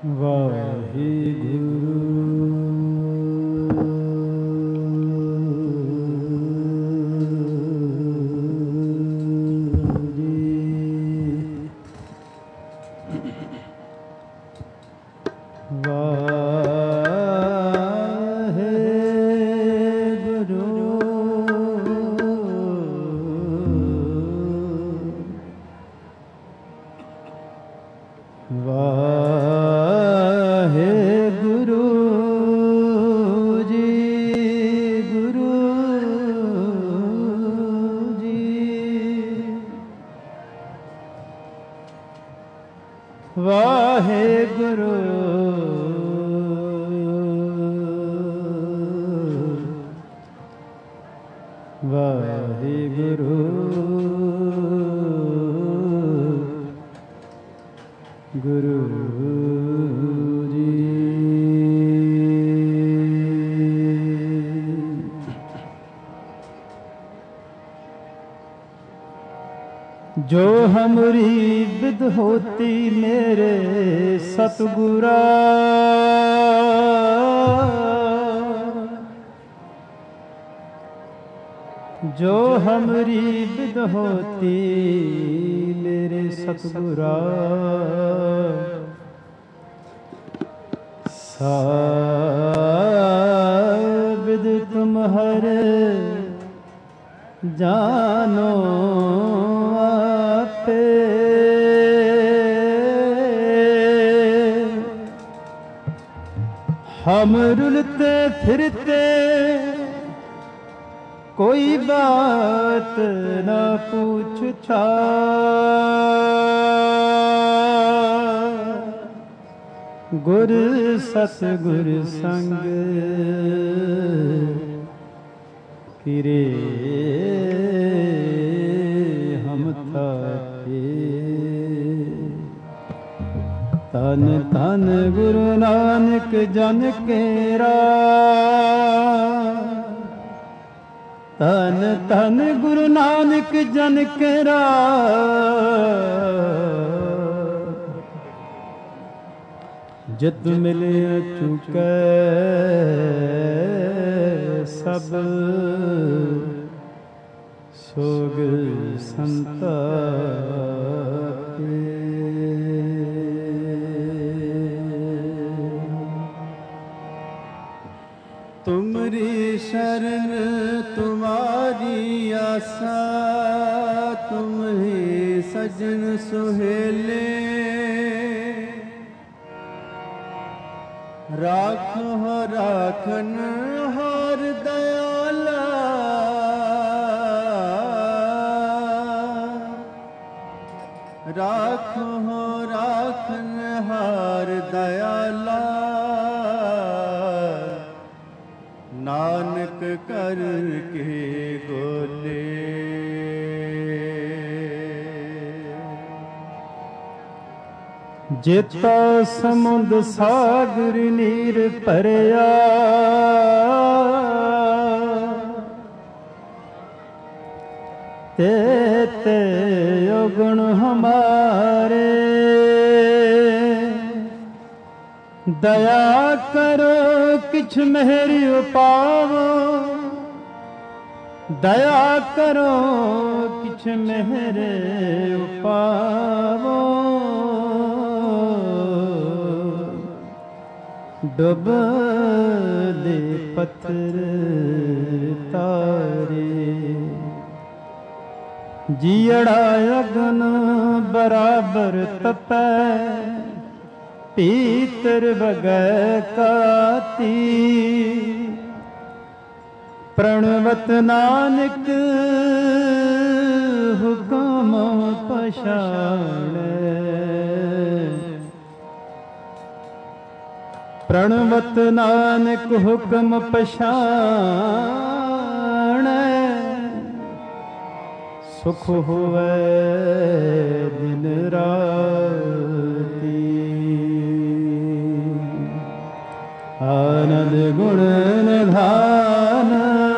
ਵਾਹਿਗੁਰੂ ਜੀ। ਵਾਹਿਗੁਰੂ ਜੀ, ਗੁਰੂ ਜੀ। ਵਾਹਿਗੁਰੂ ਵਾਹਿਗੁਰੂ ਗੁਰੂ ਜੀ। जो हमरी विद होती मेरे सतगुरा, जो हमरी विद होती मेरे सतगुरा, सा विद तुम हर जानो आपे। हम रुलते फिरते कोई बात न पूछता, गुर सतगुर संग किरे हम थाके। तन तन गुरु नानक जन केरा, तन तन गुरु नानक जन केरा। जित मिले चुकै सब सोग संतापे। तुमरी शरण तुम्हारी आसा, तुम ही सजन सुहेले। राखो राखन हार दयाला, राखो राखन हार दयाला। नानक कर के गोले, जेता समुंद सागर नीर भरिया। ते ते अवगुण हमारे, दया करो किछ मेहरी उपावो। दया करो किछ मेहरे उपावो। डुब दे पत्थर तारे, जियड़ा अगन बराबर तपै। पीतर बगै काती, प्रणवत नानक हुकम पछाणै। प्रणवत नानक हुकम पछाणै। सुख होवै दिन राती, आनंद गुण निधान।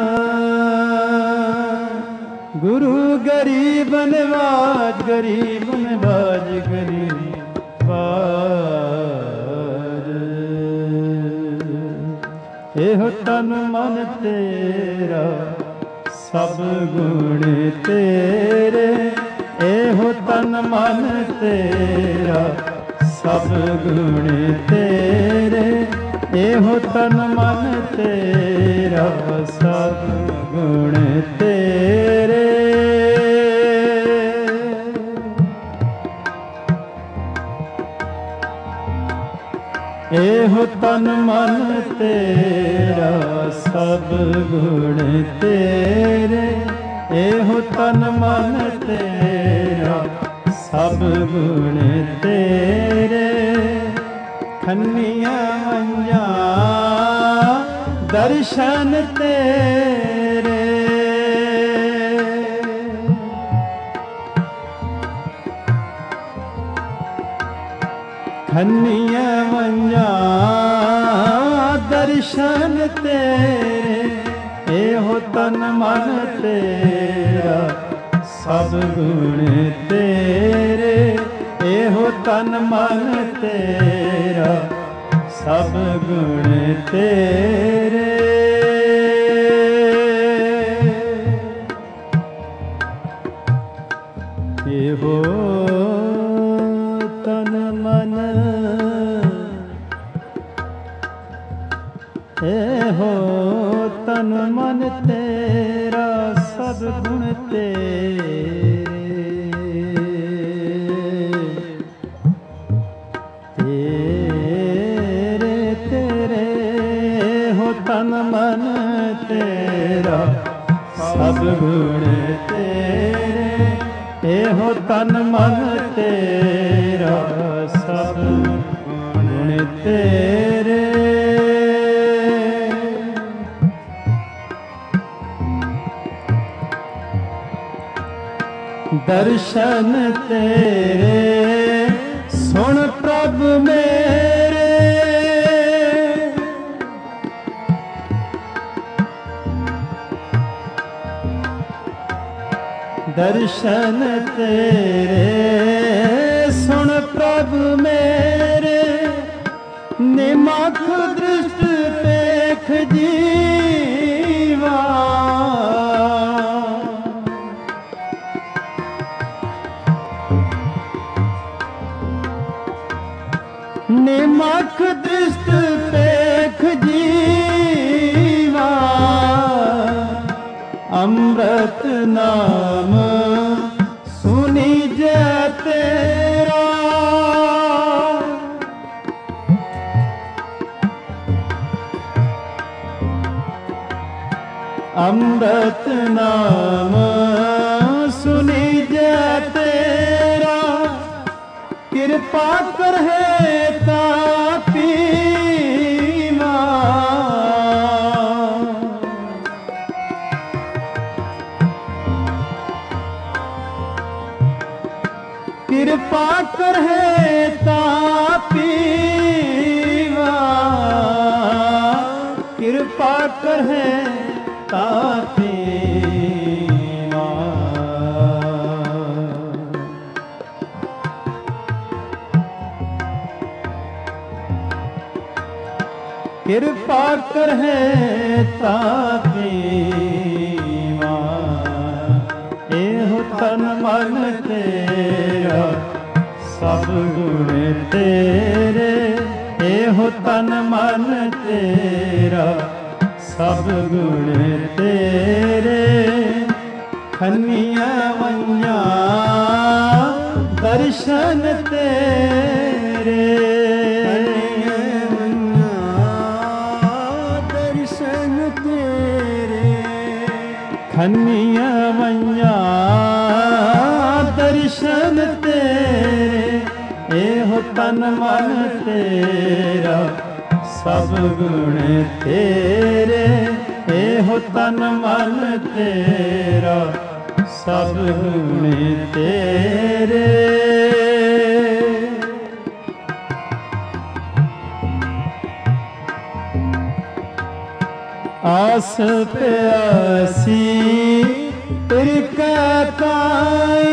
गुरु गरीब नवाज, गरीब नवाज, गरीब नवाज। ਇਹੋ ਤਨ ਮਨ ਤੇਰਾ ਸਭ ਗੁਣ ਤੇਰੇ, ਇਹੋ ਤਨ ਮਨ ਤੇਰਾ ਸਭ ਗੁਣ ਤੇਰੇ, ਇਹੋ ਤਨ ਮਨ ਤੇਰਾ ਸਭ ਗੁਣ ਤੇਰੇ। ਇਹੋ ਤਨ ਮਨ ਤੇਰਾ ਸਭ ਗੁਣ ਤੇਰੇ, ਇਹੋ ਤਨ ਮਨ ਤੇਰਾ ਸਭ ਗੁਣ ਤੇਰੇ। ਖੰਨੀਆਂ ਮੰਝਾਂ ਦਰਸ਼ਨ ਤੇਰੇ, ਖੰਨੀਆਂ ਮੰਝਾਂ ਦਰਸ਼ਨ ਤੇਰੇ, ਇਹੋ ਤਨ ਮਨ ਤੇਰਾ ਸਭ ਗੁਣ ਤੇਰੇ, ਇਹੋ ਤਨ ਮਨ ਤੇਰਾ ਸਭ ਗੁਣ ਤੇਰੇ। ਇਹੋ ਤਨ ਮਨ, ਇਹੋ ਤਨ ਮਨ ਤੇਰਾ ਸਭ ਗੁਣ ਤੇਰੇ, ਤੇਰੇ ਤੇਰੇ ਇਹੋ ਤਨ ਮਨ ਤੇਰਾ ਸਭ ਗੁਣ ਤੇਰੇ, ਇਹੋ ਤਨ ਮਨ ਤੇਰਾ ਸਭ ਗੁਣ ਤੇਰੇ। ਦਰਸ਼ਨ ਤੇਰੇ ਸੁਣ ਪ੍ਰਭ ਮੇਰੇ, ਦਰਸ਼ਨ ਤੇਰੇ ਸੁਣ ਪ੍ਰਭ ਮੇਰੇ, ਨਿਮਖ ਦ੍ਰਿਸ਼ਟ ਪੇਖ ਜੀਵਾ, ਨਿਮਖ ਦ੍ਰਿਸ਼ਟ ਪੇਖ ਜੀਵਾ, ਅੰਮ੍ਰਿਤ ਨਾਮ ਸੁਨੀ ਜੈ ਤੇਰਾ, ਅੰਮ੍ਰਿਤ ਨਾਮ ਸੁਨੀ ਜੈ ਤੇਰਾ, ਕਿਰਪਾ ਕਰਹਿ ਤਾ ਪੀਵਾ, ਕਿਰਪਾ ਕਰਹਿ ਤਾ ਪੀਵਾ, ਕਿਰਪਾ ਕਰਹਿ ਤਾ ਪੀਵਾ। ਕਿਰਪਾ ਕਰਹਿ ਤਾ ਪੀਵਾ, ਇਹੋ ਤਨ ਮਨ ਤੇਰਾ ਸਭ ਗੁਣ ਤੇਰੇ, ਇਹੋ ਤਨ ਮਨ ਤੇਰਾ ਸਭ ਗੁਣ ਤੇਰੇ। ਖੰਨੀਆਂ ਮੰਝਾਂ ਦਰਸ਼ਨ ਤੇਰੇ, ਖੰਨੀਆਂ ਮੰਝਾਂ ਦਰਸ਼ਨ ਤੇਰੇ, ਇਹੋ ਤਨ ਮਨ ਤੇਰਾ ਸਭ ਗੁਣ ਤੇਰੇ, ਇਹੋ ਤਨ ਮਨ ਤੇਰਾ ਸਭ ਗੁਣ ਤੇਰੇ। ਆਸ ਪਿਆਸੀ ਤੇਰੀ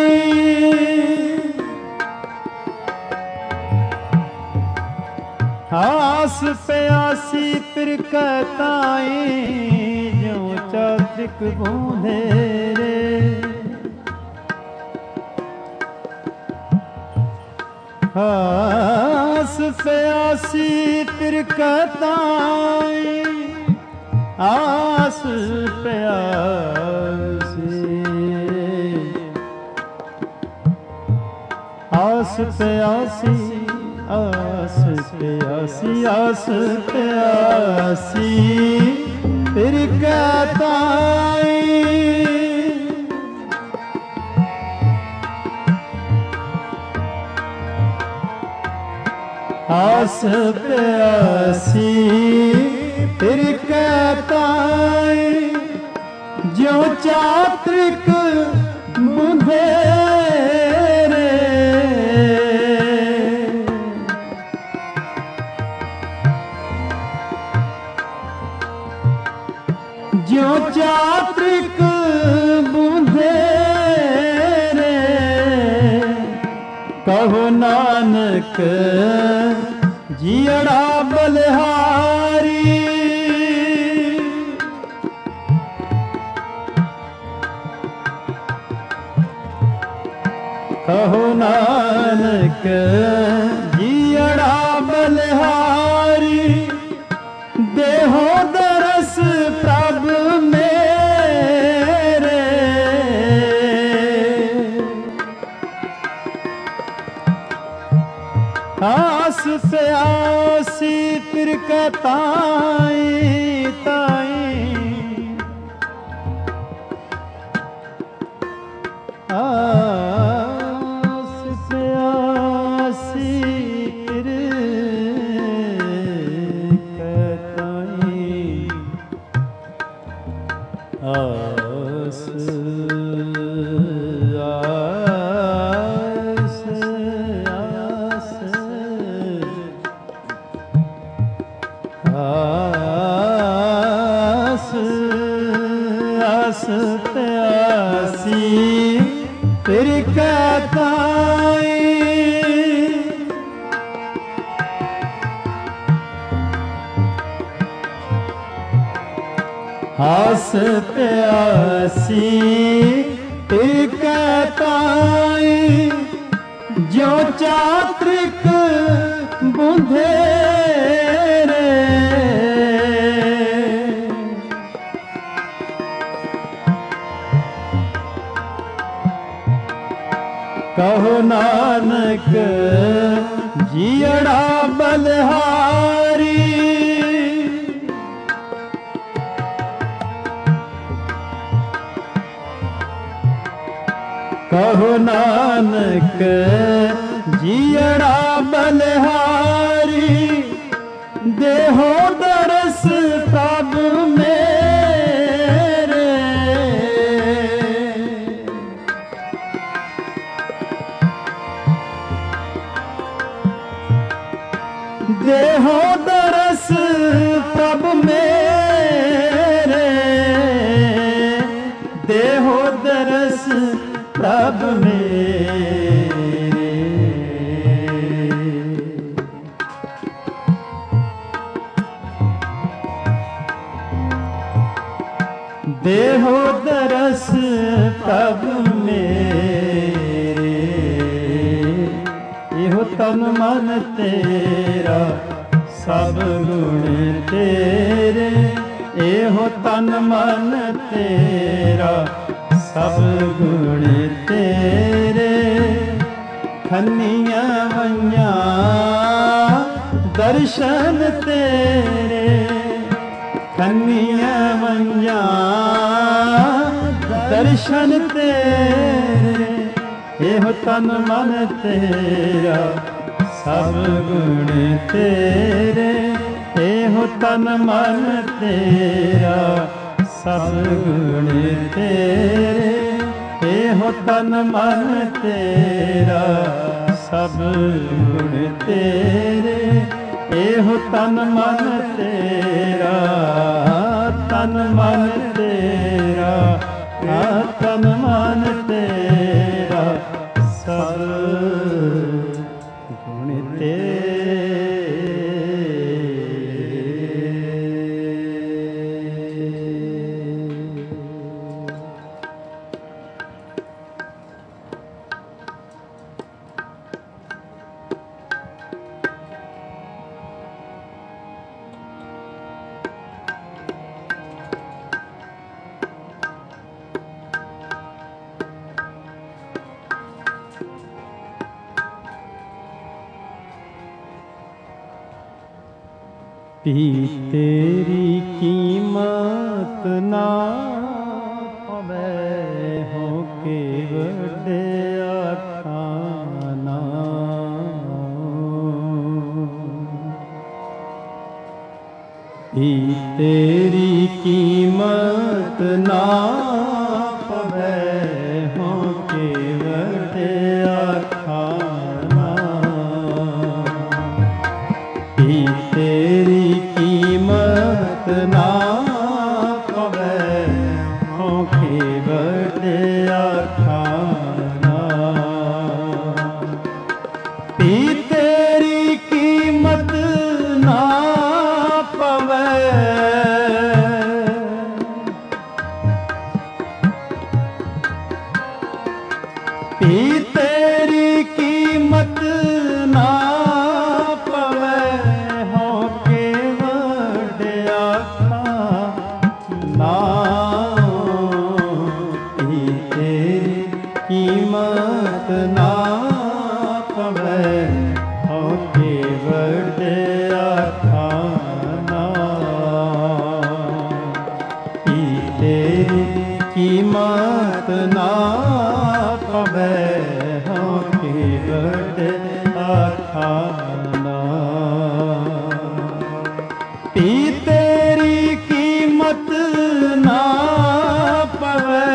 ਕਾਈ, ਆਸ ਪਿਆਸੀ ਫਿਰ ਕਤਾਈ ਜਿਉ ਚਾਤ੍ਰਿਕ ਬੂੰਧੇਰੇ। ਆਸ ਪਿਆਸੀ ਫਿਰ ਕਤਾਈ ਆਸ ਪਿਆਸੀ ਆਸ ਪਿਆਸੀ ਆਸ ਪਿਆਸੀ ਆਸ ਪਿਆਸੀ ਫਿਰ ਕਤਾਈ ਆਸ ਪਿਆਸੀ ਫਿਰ ਕਤਾਈ ਜਿਉ ਚਾਤ੍ਰਿਕ ਬੁੰਧੇਰੇ। ਜਿਉ ਚਾਤ੍ਰਿਕ ਬੁੰਧੇਰੇ ਕਹੋ ਨਾਨਕ ਜੀਅੜਾ ਬਲਿਹਾਰੀ। ਕਹੋ ਨਾਨਕ ਜੀਅੜਾ ਬਲਿਹਾਰੀ ਦੇਹੋ ਦਰਸ ਪ੍ਰਭ ਮੇਰੇ। ਆਸ ਪਿਆਸੀ ਫਿਰ ਕਤਾਈ ਤਾਈ ਆਸ ਪਿਆਸੀ ਫਿਰ ਕਤਾਈ ਆਸ ਆਸ ਪਿਆਸੀ ਫਿਰ ਕਤਾਈ ਆਸ ਪਿਆਸੀ ਫਿਰ ਕਤਾਈ ਜਿਉ ਚਾਤ੍ਰਿਕ ਬੁੰਧੇਰੇ। ਕਹੋ ਨਾਨਕ ਜੀਅੜਾ ਬਲਿਹਾਰੀ। ਕਹੋ ਨਾਨਕ ਜੀਅੜਾ ਬਲਿਹਾਰੀ ਦੇਹੋ ਦਰਸ ਪ੍ਰਭ ਮੇਰੇ। ਦੇਹੋ ਦਰਸ ਪ੍ਰਭ ਮੇਰੇ ਦੇਹੋ ਦਰਸ ਪ੍ਰਭ ਮੇਰੇ। ਦੇਹੋ ਦਰਸ ਪ੍ਰਭ ਮੇਰੇ ਇਹੋ ਤਨ ਮਨ ਤੇਰਾ ਸਭ ਗੁਣ ਤੇਰੇ। ਇਹੋ ਤਨ ਮਨ ਤੇਰਾ ਸਭ ਗੁਣ ਤੇਰੇ। ਖੰਨੀਆਂ ਵਈਆਂ ਦਰਸ਼ਨ ਤੇਰੇ। ਖੰਨੀਆਂ ਵਈਆਂ ਦਰਸ਼ਨ ਤੇਰੇ। ਇਹੋ ਤਨ ਮਨ ਤੇਰਾ ਸਭ ਗੁਣ ਤੇਰੇ। ਇਹੋ ਤਨ ਮਨ ਤੇਰਾ ਸਭ ਗੁਣ ਤੇਰੇ। ਇਹੋ ਤਨ ਮਨ ਤੇਰਾ ਸਭ ਗੁਣ ਤੇਰੇ। ਇਹੋ ਤਨ ਮਨ ਤੇਰਾ ਤਨ ਮਨ ਤੇਰਾ ਤਨ ਮਨ ਤੇਰਾ ਸਭ ਗੁਣ ਤੇਰੇ। ਧੀ ਤੇਰੀ ਕੀਮਤ ਨਾ ਪਵੇ ਹੋ ਕੇ ਵੱਡਿਆ ਖਾਨਾ। ਧੀ ਤੇਰੀ ਕੀਮਤ ਨਾ ਪਵੇ ਹੋ ਕੇ ਵੱਡਿਆ ਖਾਨਾ। ਧੀ ਤੇਰੀ ਕੀਮਤ ਨਾ ਪਵੇ ਹੋ ਕੇ ਵੱਡਿਆ ਖਾਨਾ। ਧੀ ਤੇਰੀ ਕੀਮਤ ਨਾ ਪਵੇ ਧੀ ਤੇਰੀ ਕੀਮਤ ਨਾ ਪਵੇ ਹੋ ਕੇ ਵੱਡਿਆ ਖਾਨਾ। ਧੀ ਤੇਰੀ ਕੀਮਤ ਨਾ ਪਵੇ ਹੋ ਕੇ ਵੱਡਿਆ ਖਾਨਾ। ਧੀ ਤੇਰੀ ਕੀਮਤ ਨਾ ਪਵੇ ਹੋ ਕੇ ਵੱਡਿਆ ਖਾਨਾ। ਧੀ ਤੇਰੀ ਕੀਮਤ ਨਾ ਪਵੇ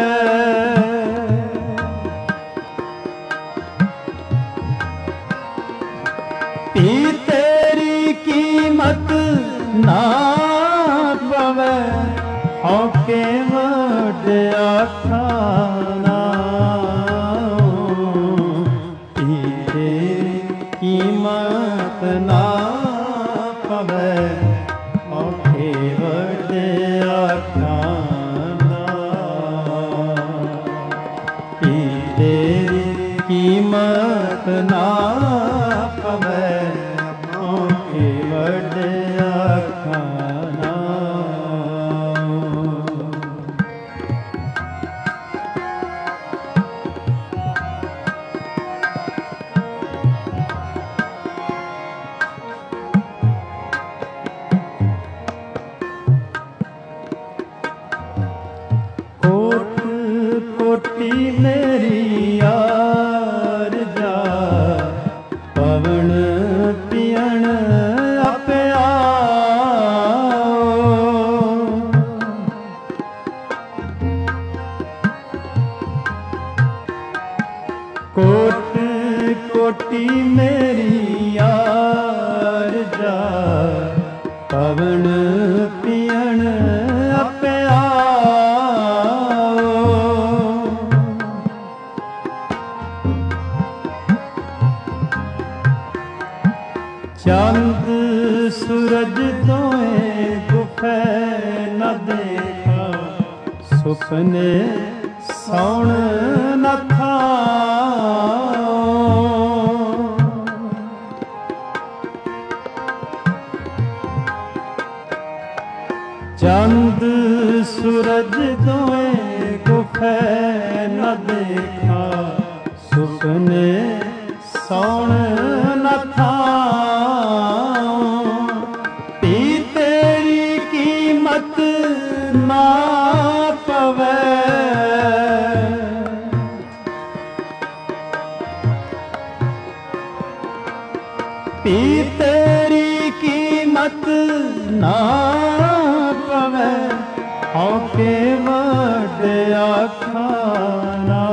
ਧੀ ਤੇਰੀ ਕੀਮਤ ਨਾ ਪਵੇ ਹੋ ਕੇ ਵੱਡਿਆ ਖਾਨਾ। ਧੀ ਤੇਰੀ ਕੀਮਤ ਨਾ ਪਵੇ ਹੋ ਕੇ ਵੱਡਿਆ ਖਾਨਾ। ਧੀ ਤੇਰੀ ਕੀਮਤ ਨਾ ਪਵੇ ਹੋ ਕੇ ਵੱਡਿਆ ਖਾਨਾ। ਕੋਟ ਕੋਟੀ ਮੇਰੀ ਆਰਜ਼ਾ ਪਵਨ ਪੀਣ ਆਪੇ ਆਓ। ਕੋਟ ਕੋਟੀ ਮੇਰੀ ਆਰਜ਼ਾ ਪਵਨ ਪੀਣ ਆਪੇ ਆਓ। ਚੰਦ ਸੂਰਜ ਦੋਏ ਗੁਫੇ ਨ ਦੇਖਾ ਸੁਪਨੇ ਸੌਣ ਨ ਥਾਓ। ਚੰਦ ਸੂਰਜ ਦੋਏ ਗੁਫੇ ਨ ਦੇਖਾ ਸੁਪਨੇ ਸੌਣ ਨ ਥਾਓ। ਧੀ ਤੇਰੀ ਕੀਮਤ ਨਾ ਪਵੇ ਧੀ ਤੇਰੀ ਕੀਮਤ ਨਾ ਪਵੇ ਹੋ ਕੇ ਵੱਡਿਆ ਖਾਨਾ।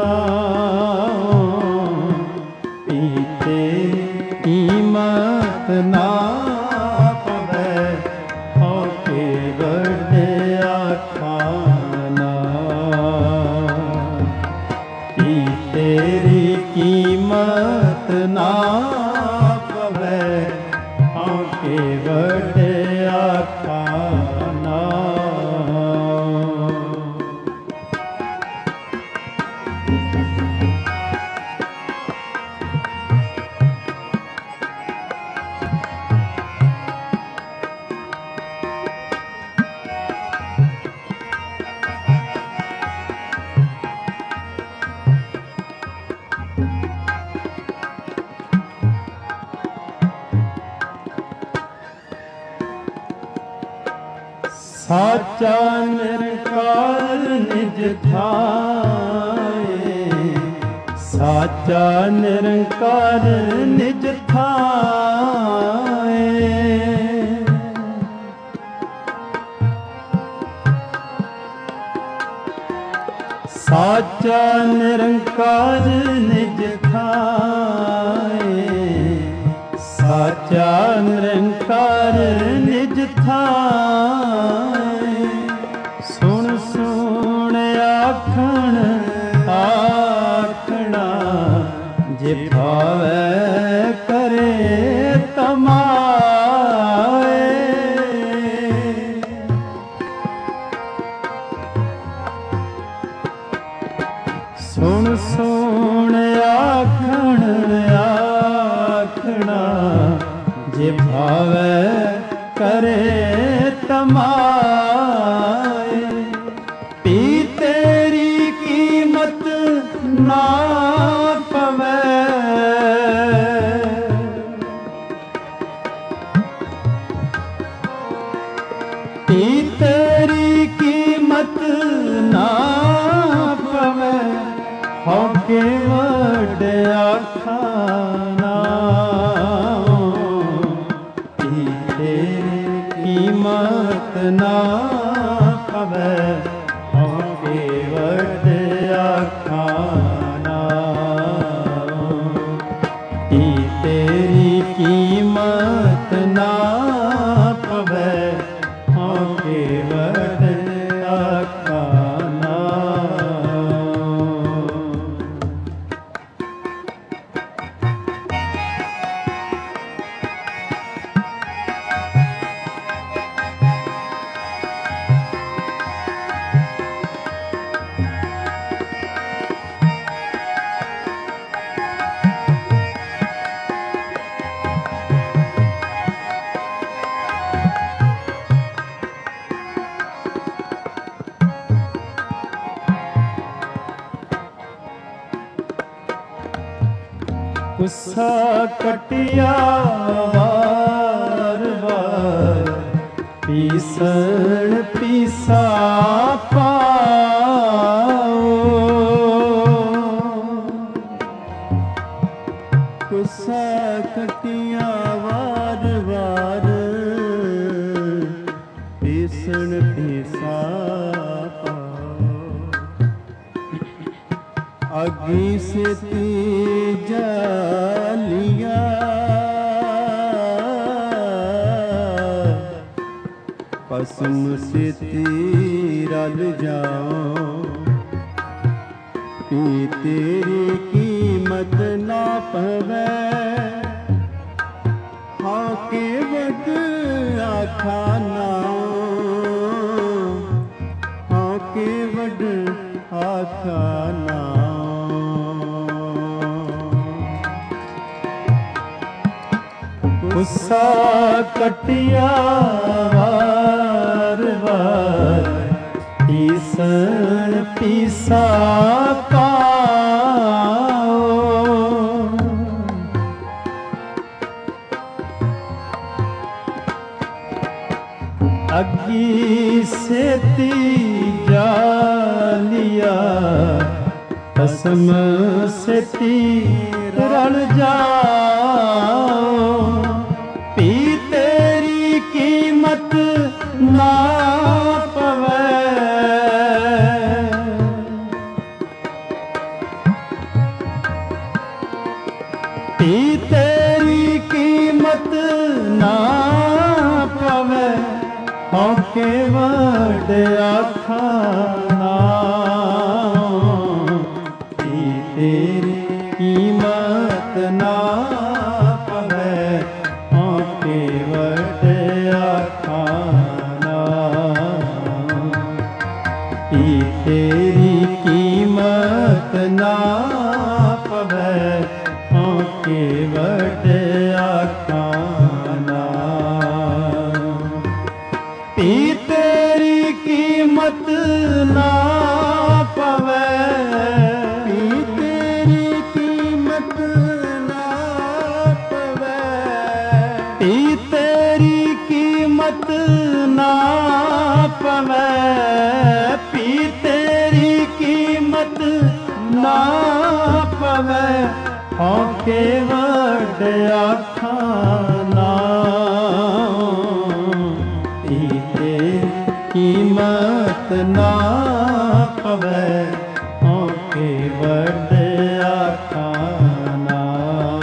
ਧੀ ਤੇਰੀ ਕੀਮਤ ਨਾ ਪਵੇ ਹੋ ਕੇ ਵੱਡਿਆ ਖਾਨਾ। ਧੀ ਤੇਰੀ ਕੀਮਤ ਨਾ ਪਵੇ ਹੋ ਕੇ ਵੱਡਿਆ ਖਾਨਾ। ਸਾਚਾ ਨਿਰੰਕਾਰ ਨਿਜ ਥਾਏ, ਸਾਚਾ ਨਿਰੰਕਾਰ ਨਿਜ ਥਾਏ। ਸਾਚਾ ਨਿਰੰਕਾਰ ਨਿਜ ਥਾਏ, ਸਾਚਾ ਨਿਰੰਕਾਰ ਨਿਜ ਥਾਏ। ਸੁਣ ਸੁਣ ਆਖਣ ਆਖਣਾ, ਜੇ ਭਾਵੈ ਕਰੇ ਤਮਾਏ। ਸੁਣ ਸੁਣ ਆਖਣ ਆਖਣਾ, ਜੇ ਭਾਵੈ ਕਰੇ ਤਮਾਏ। ਪੀ ਤੇਰੀ ਕੀਮਤ ਨਾ ਪਵੈ, ਪੀ ਤੇਰੀ ਕੀਮਤ ਨਾ ਪਵੈ। ਹਉ ਕੇ ਵੱਡ ਆਖਾਨਾ, ਪੀ ਤੇਰੀ ਕੀਮਤ ਨਾ ਪਵੈ। ਹਉ ਕੇ ਵੱਡ ਆਖਾਨਾ, ਪੀ ਤੇਰੀ ਕੀਮਤ ਨਾ ਪਵੈ। ਹਉ ਕੇ ਵੱਡ ਆਖਾਨਾ। ਗੁੱਸਾ ਕਟਿਆ ਵਾਰ ਵਾਰ, ਪੀਸਣ ਪੀਸਾ ਪਾਓ। ਗੁੱਸਾ ਕਟਿਆ ਵਾਰ ਵਾਰ, ਪੀਸਣ ਪੀਸਾ ਪਾਓ। ਅਗੀ ਸੇਤੀ ਜਾਲੀਆਂ, ਭਸਮ ਸੇਤੀ ਰਲ ਜਾਓ। ਪੀ ਤੇਰੀ ਕੀਮਤ ਨਾ ਪਵੈ, ਹਉ ਕੇ ਵੱਡ ਆਖਾਨਾ, ਹਉ ਕੇ ਵੱਡ ਆਖਾਨਾ। ਗੁੱਸਾ ਕਟਿਆ ਵਾਰ ਵਾਰ, ਪੀਸਣ ਪੀਸਾ ਪਾਓ। ਅਗੀ ਸੇਤੀ ਜਾਲੀਆ, ਭਸਮ ਸੇਤੀ ਰਲ ਜਾਓ। ਪੀ ਤੇਰੀ ਕੀਮਤ ਨਾ ਪਵੈ, ਪੀ ਤੇਰੀ ਕੀਮਤ ਨਾ ਪਵੈ। ਹਉ ਕੇ ਵੱਡ ਆਖਾਨਾ, ਪੀ ਤੇਰੀ ਕੀਮਤ ਨਾ ਪਵੈ। ਹਉ ਕੇ ਵੱਡ ਆਖਾਨਾ, ਪੀ ਤੇਰੀ ਕੀਮਤ ਨਾ ਪਵੈ। ਹਉ ਕੇ ਵੱਡ ਆਖਾਨਾ, ਪੀ ਤੇਰੀ ਕੀਮਤ ਨਾ ना पवै औके वड आखाना।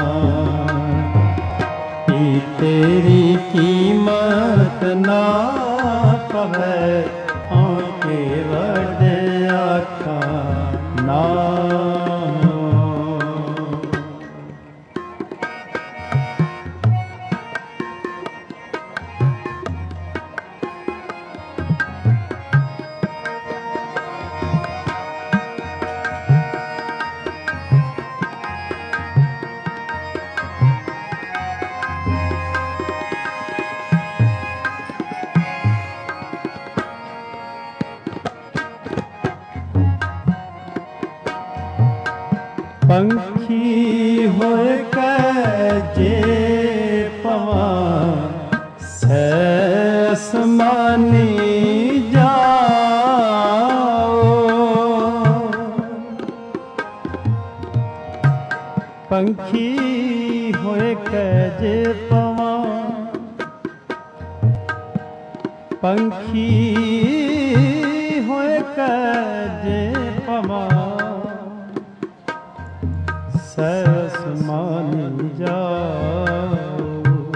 तेरी कीमत ना पवै औके वड आखाना। पंखी होए जे पवां सैसमानी जाओ। पंखी होए जे पवां, पंखी होए जे पवां सैसमान जाओ।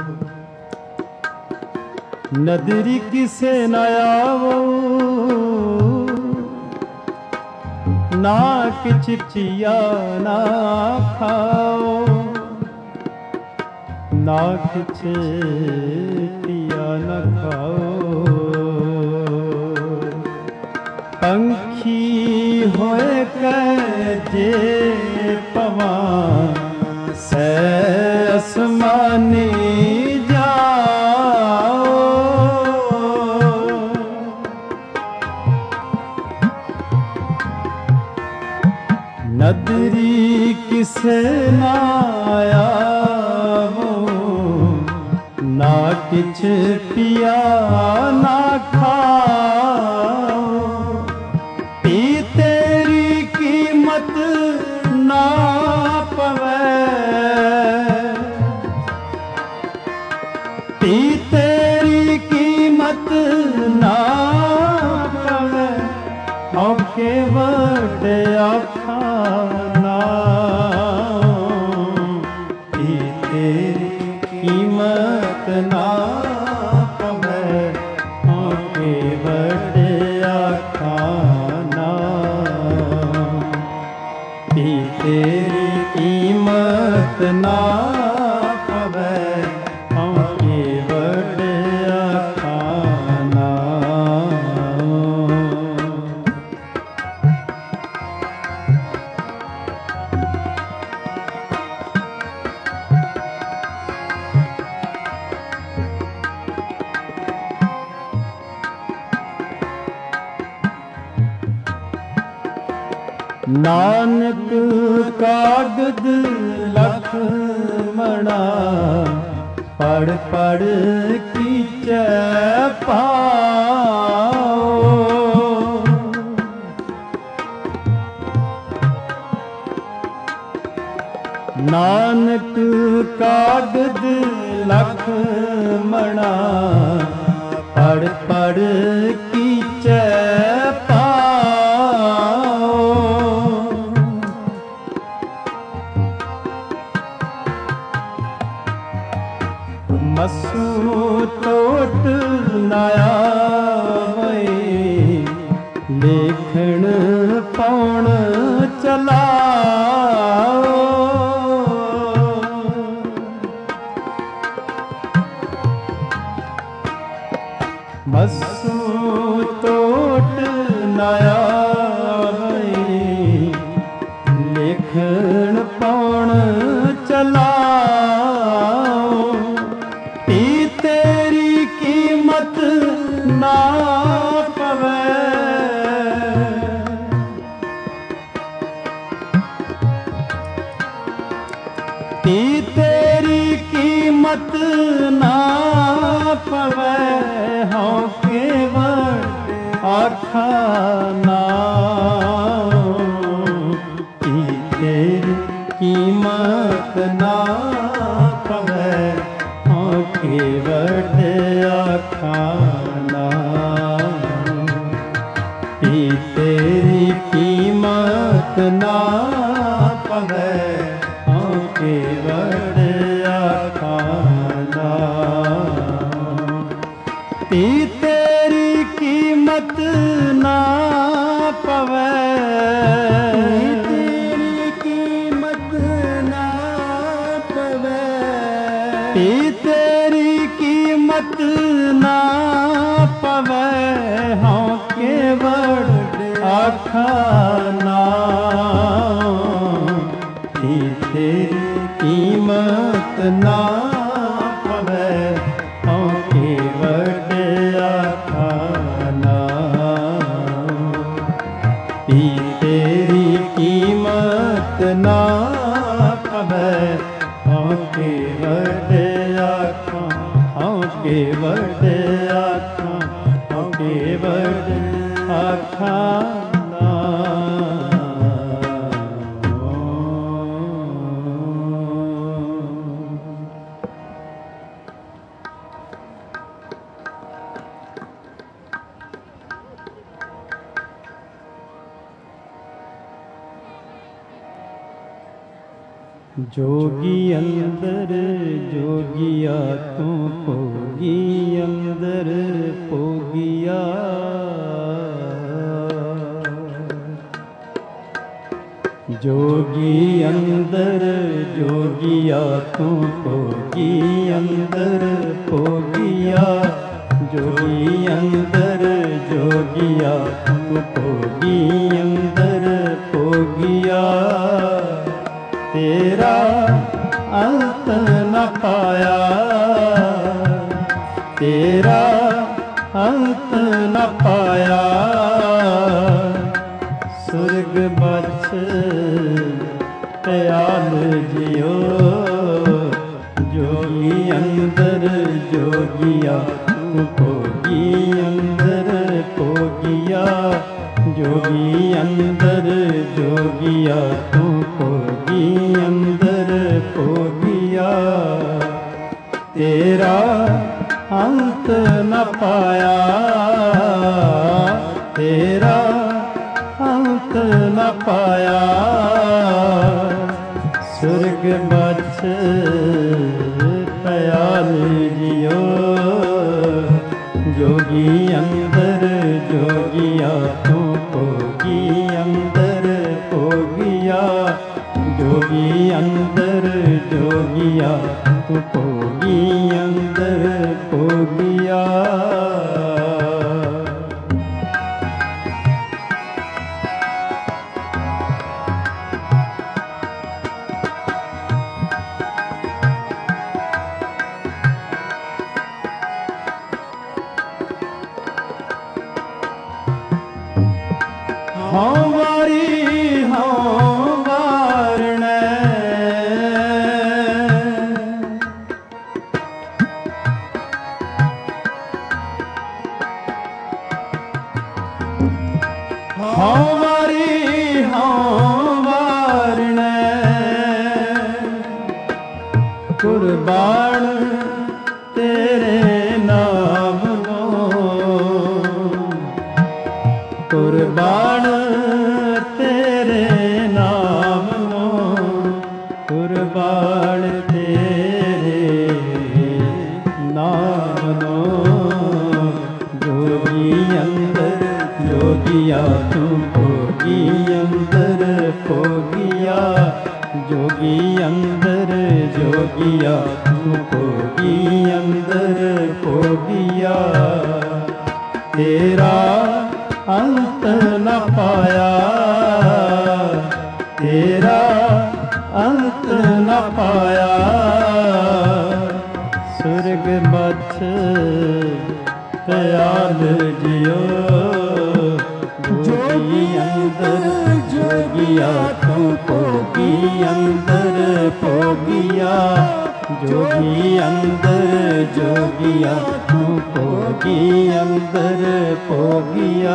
नदरी किसे न आवो ना किछ चिया ना खाओ, ना किछ पिया न खाओ। पंखी होए जे पवां सैसमानी जाओ। नदरी किसे ना आवो ना किछ पिया ना खाओ। तेरी कीमत ना पवै, तेरी कीमत ना पवै औके वड आखाना। तेरी कीमत ना पवै औके वड आखाना। तेरी कीमत ना पवै औके वड आखाना। नानक कागद लखमणा पढ़ पढ़ कीचै पाओ। नानक कागद लखमणा पढ़ पढ़ कीचै मसू टोट न आवै लेखण पौण चलाओ। मसू टोट न आवै लेखण पौण चलाओ। तेरी कीमत ना पवै, तेरी कीमत ना पवै औके वड आखाना। तेरी कीमत ना पवै औके वड आखाना। पी तेरी कीमत ना पवे, तेरी कीमत ना पवे, पी तेरी कीमत ना पवे, हाँ केवड़ आखा ना, पी तेरी कीमत ना पवे, हाँ केवड़ आखा ना, पी तेरी कीमत ना पवे, हाँ केवड़ आखा, हाँ केवड़ आखा, हाँ केवड़ आखा ना। जोगी अंदर जोगिया तू भोगी अंदर भोगिया, जोगी अंदर जोगिया तू भोगी अंदर भोगिया, जोगी अंदर जोगिया तू भोगी अंदर भोगिया, तेरा अंत न पाया, तेरा अंत न पाया, सुर्ग बछ दयाल जियो, जोगी अंदर जोगिया तू भोगी अंदर भोगिया, जोगी अंदर जोगिया तू भोगी अंदर भोगिया, तेरा अंत न पाया, तेरा अंत न पाया, सुर्ग बछ दयाल जियो, जोगी अंदर जोगिया तू भोगी अंदर भोगिया, जोगी अंदर जोगिया तू भोगी अंदर भोगिया। हाँ वारी हाँ वारण, हाँ वारी हाँ वारण, कुर्बान तेरे नाम लो, कुर्बान तेरे नाम लो, कुर्बान तेरे नाम लो, जोगी अंदर जोगिया तू भोगी अंदर भोगिया, जोगी अंदर जोगिया तू भोगी अंदर भोगिया, तेरा अंत न पाया, तेरा अंत न पाया, सुर्ग बछ दयाल जियो, जोगी अंदर जोगिया तू भोगी अंदर भोगिया, जोगी अंदर जोगिया तू भोगी अंदर भोगिया।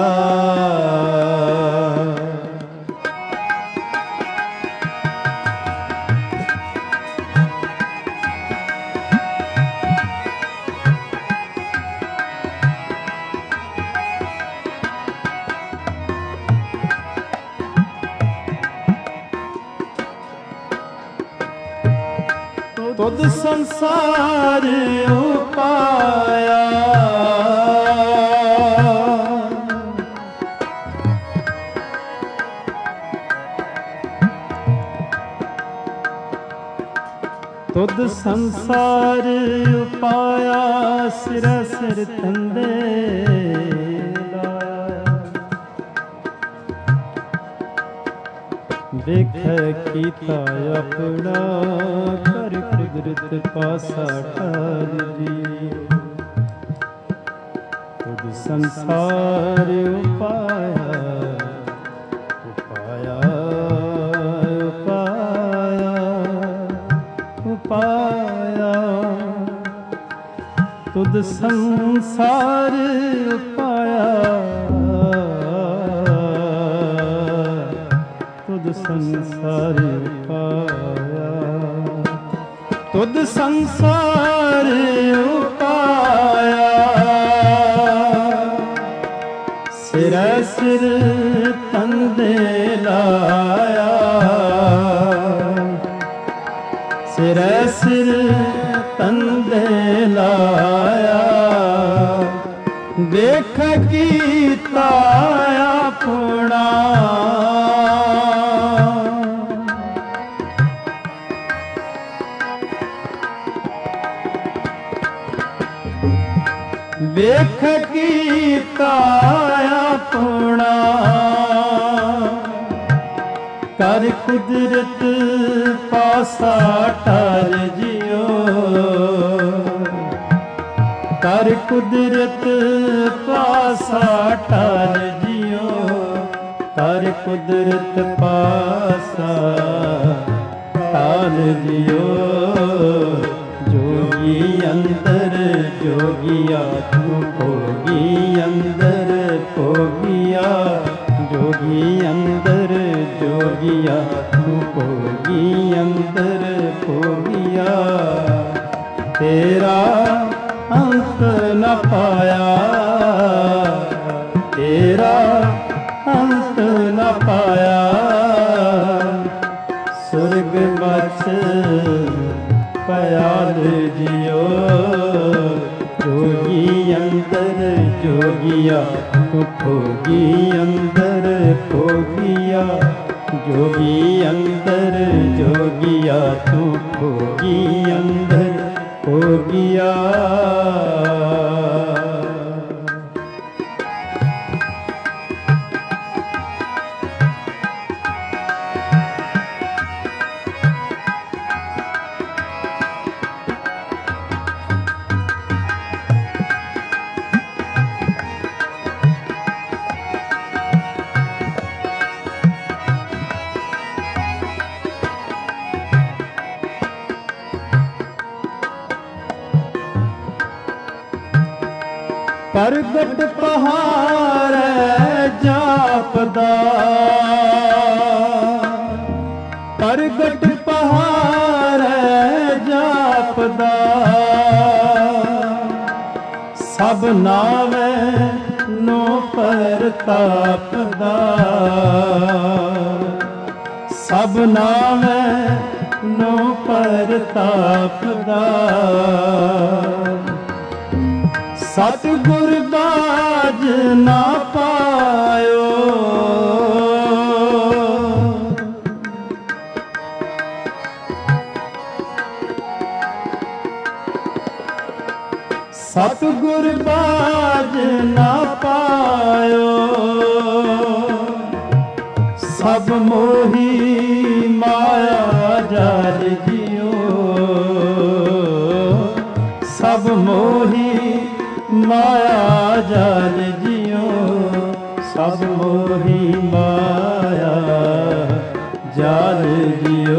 तुद संसार उपाया, ਤੁਧ ਸੰਸਾਰ ਉਪਾਇਆ ਸਿਰ ਸਿਰ ਤੰਦੇ ਦੇਖ ਕੀਤਾ ਆਪਣਾ ਕਰ ਕੁਦਰਤ ਪਾਸਾ ਠਾਰ ਜੀ ਤੁਧ ਸੰਸਾਰ ਉਪਾਇਆ ਉਪਾਇਆ ਉਪਾਇਆ ਉਪਾਇਆ ਤੁਧ ਸੰਸਾਰ ਉਪਾਇਆ ਤੁਧ ਸੰਸਾਰ ਉਪਾਇਆ ਤੁਧ ਸੰਸਾਰ ਉਪਾਇਆ ਸਿਰੈ ਸਿਰ ਤੰਦੇ ਲਾਇਆ ਸਿਰੈ ਸਿਰ ਤੰਦੇ ਲਾਇਆ ਦੇਖ ਕੀਤਾ ਆਪਣਾ ਵੇਖ ਕੀਤਾ ਆਪਣਾ ਕਰ ਕੁਦਰਤ ਪਾਸਾ ਠਾਰ ਜਿਉ ਕਰ ਕੁਦਰਤ ਪਾਸਾ ਠਾਰ ਜਿਉ ਕਰ ਕੁਦਰਤ ਪਾਸਾ ਠਾਰ ਜਿਉ ਜੋਗੀ ਅੰਦਰ ਜੋਗੀਆ ਤੂੰ ਭੋਗੀ ਅੰਦਰ ਭੋਗੀਆ ਜੋਗੀ ਅੰਦਰ ਜੋਗੀਆ ਤੂੰ ਭੋਗੀ ਅੰਦਰ ਭੋਗੀਆ ਤੇਰਾ ਅੰਤ ਨ ਪਾਇਆ ਤੇਰਾ ਅੰਤ ਨ ਪਾਇਆ ਸੁਰਗ ਬਚ ਪਿਆਲ ਜਿਉ ਜੋਗੀ ਅੰਦਰ ਜੋਗੀਆ ਤੂੰ ਭੋਗੀ ਅੰਦਰ ਭੋਗੀਆ ਜੋਗੀ ਅੰਦਰ ਜੋਗੀਆ ਤੂੰ ਭੋਗੀ ਅੰਦਰ ਭੋਗੀਆ ਪਰਗਟ ਪਹਾੜ ਜਾਪਦਾ ਪਰਗਟ ਪਹਾੜ ਜਾਪਦਾ ਸਭ ਨਾਵੇਂ ਨੋ ਪਰਤਾਪਦਾ ਸਭ ਨਾਵੇਂ ਨੋ ਪਰਤਾਪਦਾ ਸਤਿਗੁਰ ਬਾਝ ਨਾ ਪਾਇਓ ਸਤਿਗੁਰ ਬਾਝ ਨਾ ਪਾਇਓ ਸਭ ਮੋਹੀ ਮਾਇਆ ਜਾਲ ਜਿਉ ਸਭ ਮੋਹੀ ਮਾਇਆ ਜਾਲ ਜਿਉ ਸਭ ਮੋਹੀ ਮਾਇਆ ਜਾਲ ਜਿਉ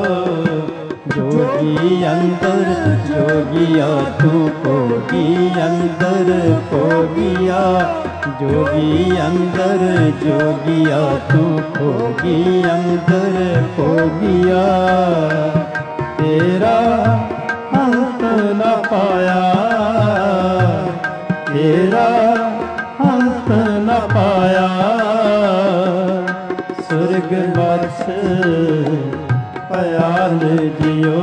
ਜੋਗੀ ਅੰਦਰ ਜੋਗੀਆ ਤੂੰ ਭੋਗੀ ਅੰਦਰ ਭੋਗੀਆ ਜੋਗੀ ਅੰਦਰ ਜੋਗੀਆ ਤੂੰ ਭੋਗੀ ਅੰਦਰ ਭੋਗੀਆ ਤੇਰਾ ਅੰਤ ਨ ਪਾਇਆ ਤੇਰਾ ਅੰਤ ਨ ਪਾਇਆ ਸੁਰਗ ਬਸ ਪਿਆਲ ਜਿਉ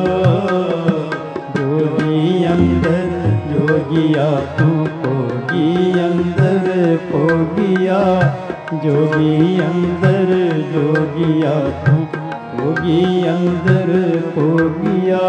ਜੋਗੀ ਅੰਦਰ ਜੋਗੀਆ ਤੂੰ ਭੋਗੀ ਅੰਦਰ ਭੋਗੀਆ ਜੋਗੀ ਅੰਦਰ ਜੋਗੀਆ ਤੂੰ जोगी अंदर खो गया।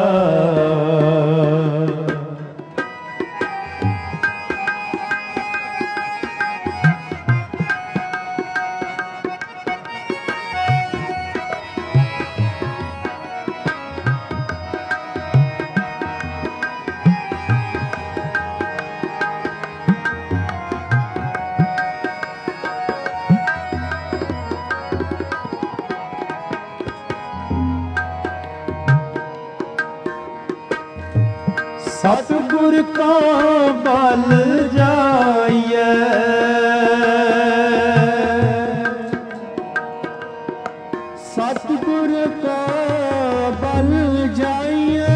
सतगुर का बल जाइए, सतगुर का बल जाइए,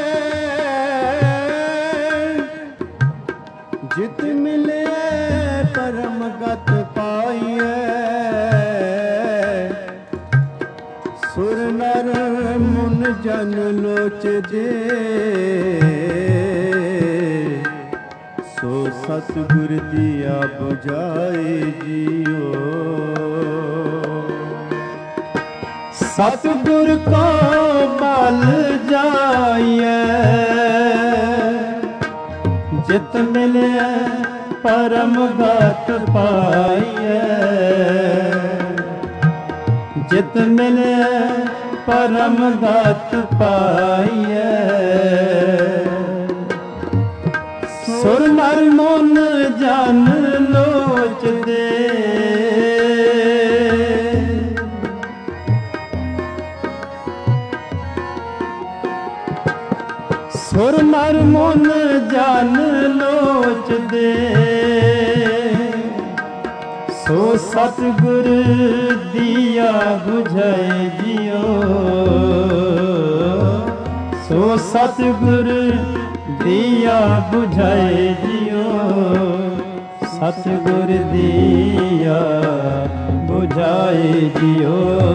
जित मिले परम गत पाइए। सुर नर मुन जन लोच दे, सो सतगुर दिया बुझाए जियो। सतगुर का बल जाइए, जित मिले परम गत पाइए। जित मिले परम गत पाइए। सुर नर मुन जन लोच दे, सुर नर मुन जन लोच दे, सो सतगुर दिया बुझाए जियो। सो सतगुर दिया बुझाए जियो। सतगुर दिया बुझाए जियो।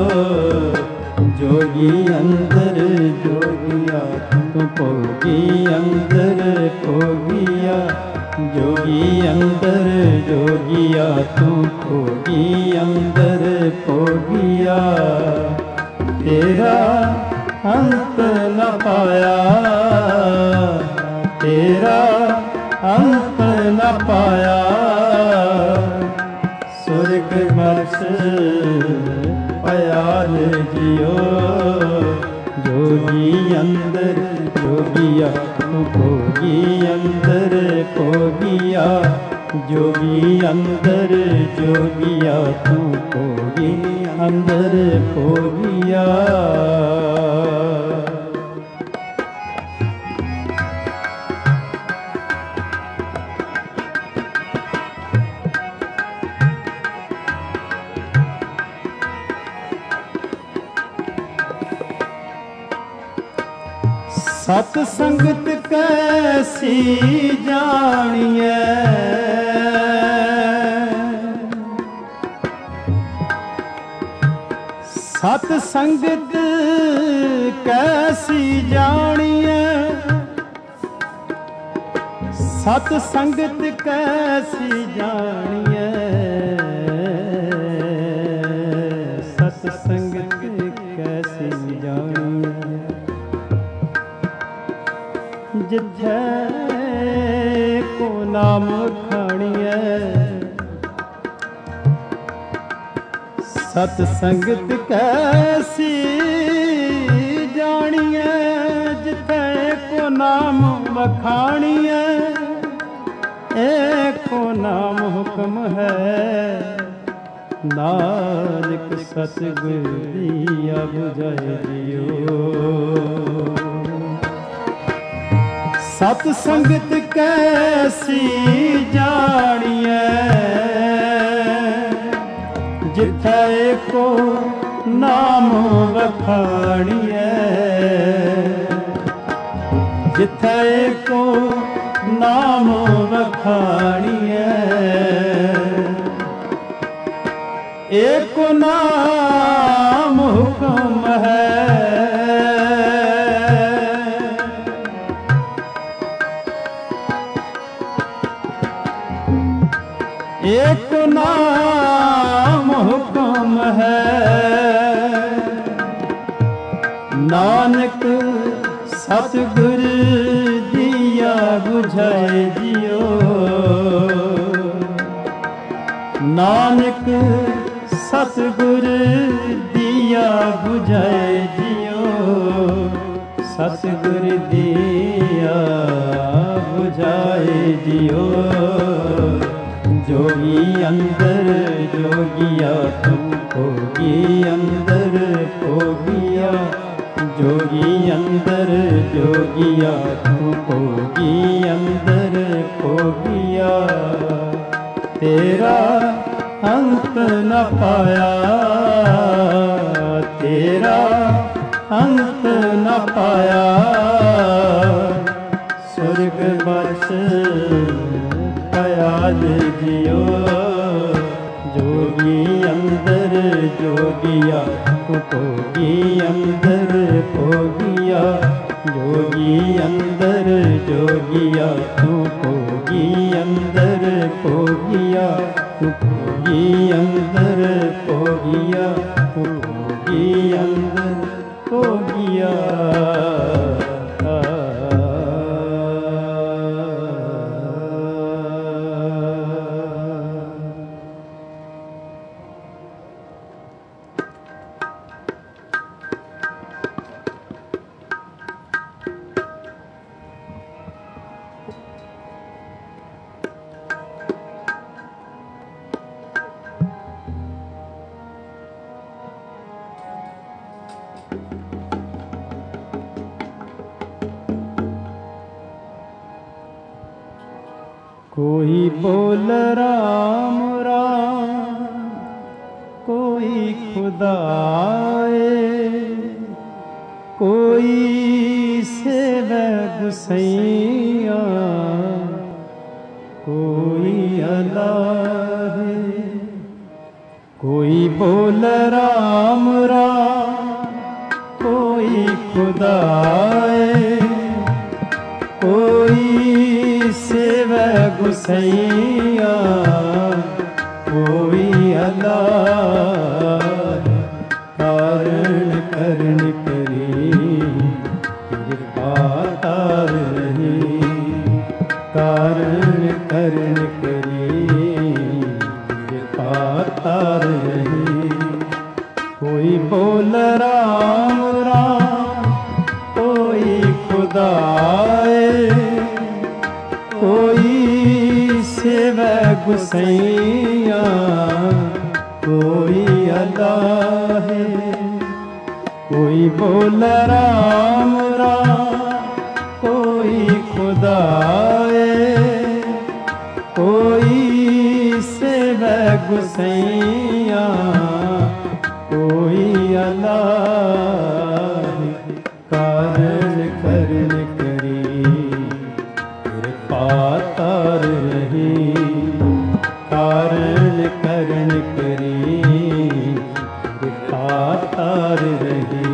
जोगी अंदर जोगिया तू भोगी अंदर भोगिया। जोगी अंदर जोगिया तू भोगी अंदर भोगिया। तेरा अंत न पाया, तेरा अंत न पाया। सुरग मर्श पयाल जियो। जोगी अंदर जोगिया तू भोगी अंदर भोगिया। जोगी अंदर जोगिया तू भोगी अंदर भोगिया। सत संगत कैसी जानिए। सत संगत कैसी जानिए। सत संगत कैसी जानिए। सत संगत कैसी जानिए। जिथे को नाम खानिए। सत संगत कैसी जानिए। जिथे को नाम बखानिए। एको नाम हुक्म है। नानक सतगुर दिया बुझाए जियो। सत संगत कैसी जानिए। जिथे को नाम बखानिए। जिथे को नाम बखानिए। एक नाम हुक्म है। एक नाम हुक्म है। नानक सतगुर दिया बुझाए जियो। नानक सतगुर दिया बुझाए जियो। सतगुर दिया बुझाए जियो। जोगी अंदर जोगिया तुम होगी अंदर होगिया। जोगी अंदर जोगिया तुम होगी अंदर होगिया। तेरा अंत न पाया तेरा अंत न पाया। स्वर्ग बस पयाल जियो। जोगी अंदर जोगिया भोगी अंदर भोगिया। जोगी अंदर जोगिया तू भोगी अंदर भोगिया। तू भोगी अंदर भोगिया। तू भोगी अंदर भोगिया। कोई बोल राम राम कोई खुदाए। कोई सेवै गुसैया कोई अल्लाह। कोई बोल राम राम कोई खुदाए। कोई सेवै गुसैया कोई अल्लाह। कारण करण करी कृपा तार रही। कारण करण करी कृपा तार रही। कोई बोल राम राम कोई खुदाए। कोई सेवै गुसैया कोई अल्लाह। कोई बोल राम राम कोई खुदाए। कोई सेवै गुसैया कोई अल्लाह। कारण करण करी कृपा तार रही। कारण करण करी कृपा तार रही।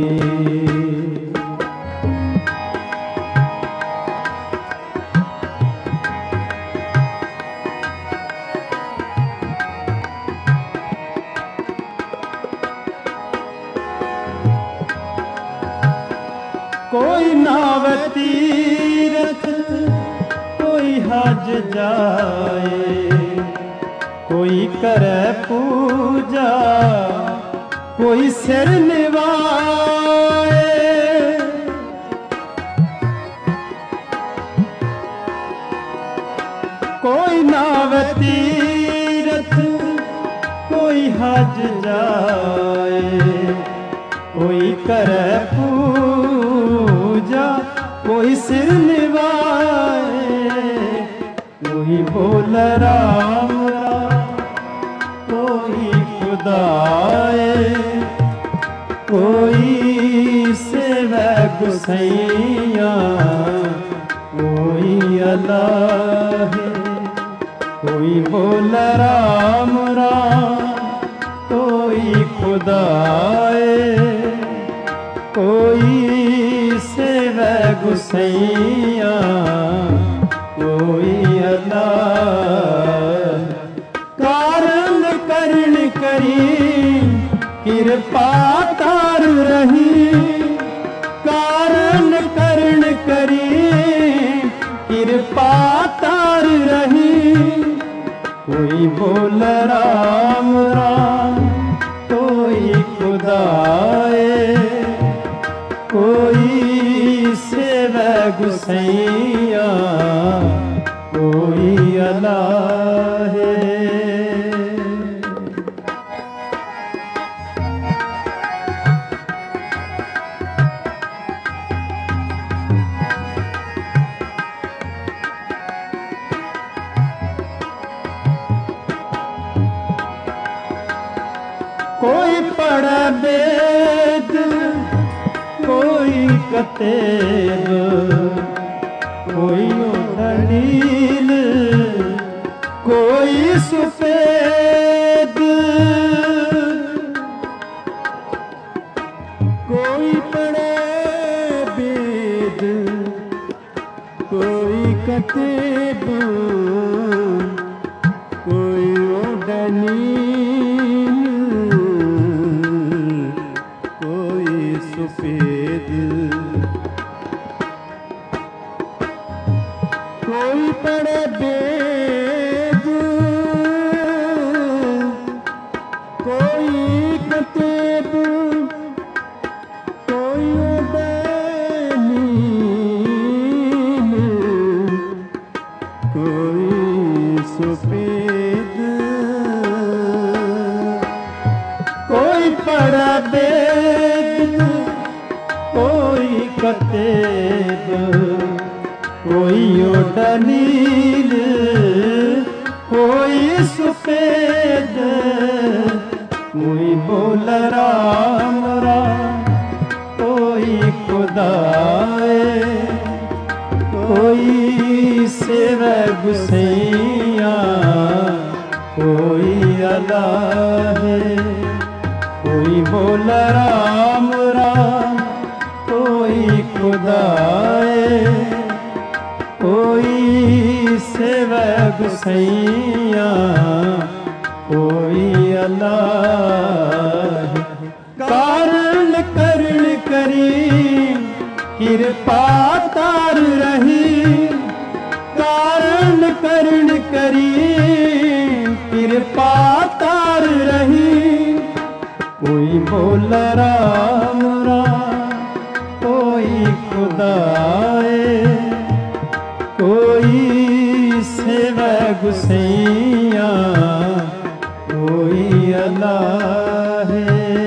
कोई नाव तीरथ कोई हज जाए। कोई करे पूजा कोई सिर निवाए। कोई नाव तीरथ कोई हज जाए। कोई करे पूजा कोई सिर निवाए। कोई बोल राम राम कोई खुदाए। कोई सेवै गुसैया कोई अल्लाह। कोई बोल राम राम कोई खुदाए। कोई सेवै गुसैया कोई अल्लाह। कारण करण करी कृपा तार रही। बोल राम राम, कोई खुदाए, कोई सेवै गुसैया, कोई अलाहे। कोई पढ़े वेद, कोई कतेब, कोई दलील, कोई सफेद। कोई पढ़े वेद, कोई कतेब, कोई दलील, कोई सफेद। कोई पढ़े वेद, कोई कतेब, कोई दलील, कोई सफेद। कोई पढ़े वेद, कोई कतेब, कोई दलील, कोई सफेद। कोई बोल राम राम, कोई खुदाए, कोई सेवै गुसैया, कोई अलाहे। कोई बोल राम राम, कोई खुदाए, कोई सेवै गुसैया, कोई अलाहे। कारण करण करी, कृपा तार रही। कारण करण करी, कृपा तार रही। कोई बोल राम राम, कोई खुदाए, कोई सेवै गुसैया, कोई अलाहे।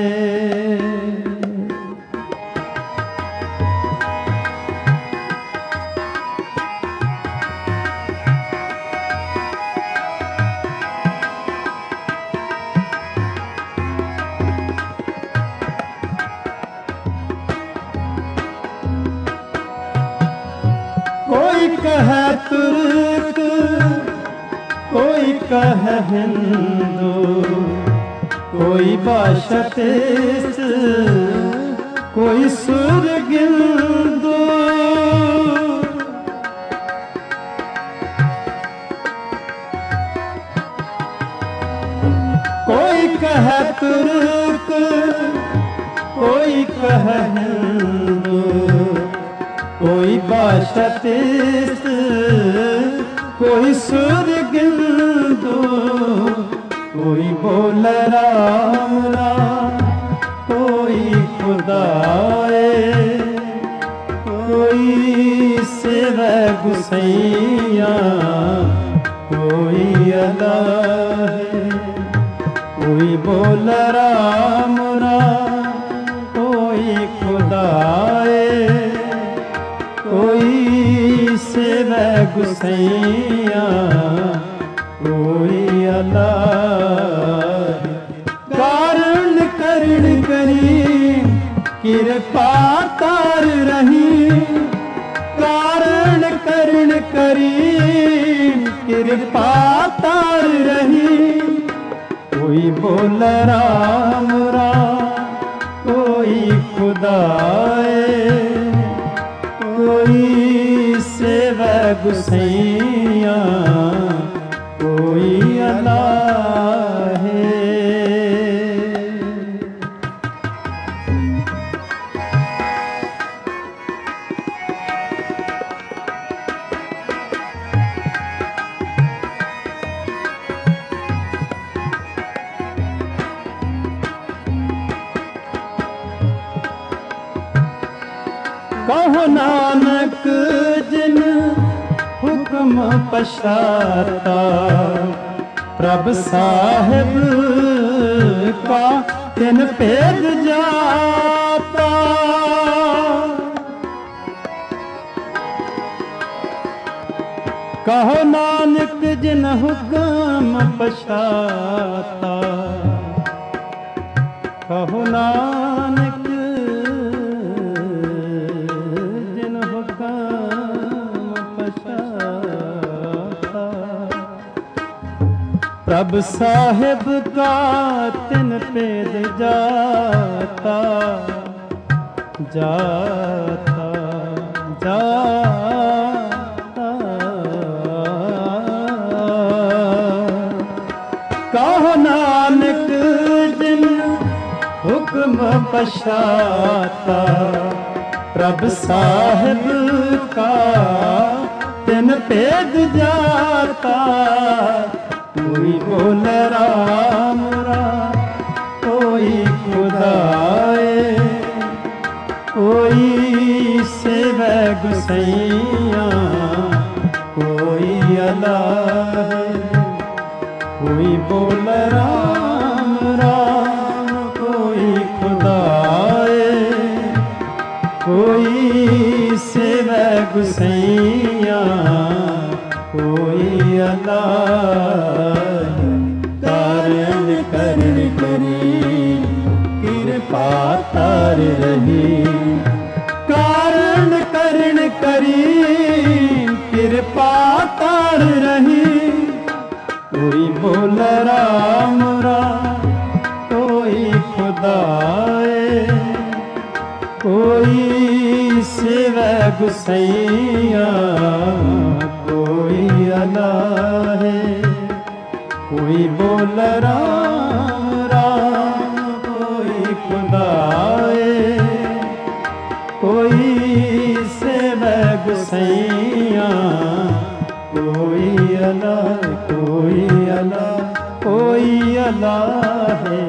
कोई कहे तुर्क, कोई कहे हिंदू, कोई भाषा तेज, कोई सुरगिंदू। कोई कहे तुर्क, कोई कहे हिंदू, कोई भाषा तेज, कोई सुरगिंदू। कोई बोल राम राम, कोई खुदाए, कोई सेवै गुसैया, कोई अलाहे। कोई बोल राम राम, कोई खुदाए, कोई सेवै गुसैया, कोई अलाहे। कारण करण करी, कृपा तार रही। कारण करण करी, कृपा तार रही। कोई बोल राम राम, कोई खुदाए, कोई सेवै गुसैया, कोई अलाहे। कहो नानक जिन हुक्म पछाता, प्रभ साहिब का तिन भेद जाता। कहो नानक जिन हुक्म पछाता, कहो नानक जिन हुक्म पछाता, प्रभ साहिब का तिन भेद जाता, जाता जाता। कहो नानक जिन हुक्म पछाता, प्रभ साहिब का तिन भेद जाता। कोई बोल राम राम, कोई खुदाए, कोई सेवै गुसैया, कोई अल्लाह। कोई बोल राम राम, कोई खुदाए, कोई सेवै गुसैया, कोई अल्लाह। कारण करण करी, कृपा तार रही। कारण करण करी, कृपा तार रही। कोई बोल राम राम, कोई खुदाए, कोई सेवै गुसैया, कोई अल्लाह। कोई बोल राम राम, कोई खुदाए, कोई सेवै गुसैया, कोई अल्लाह, कोई अल्लाह, कोई अल्लाह है।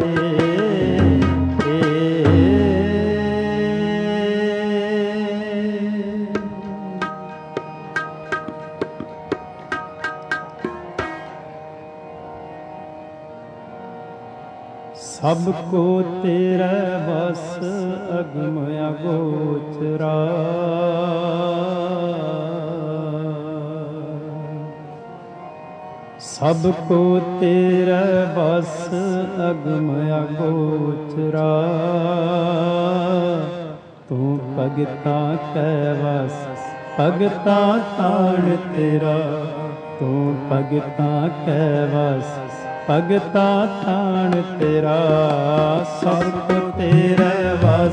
सबको तेरा बस अगम अगोचरा। सबको तेरा बस अगम अगोचरा। तू भगता कै वस भगता ताण तेरा। तू भगता कै वस भगता ताण तेरा। सबको तेरा वस,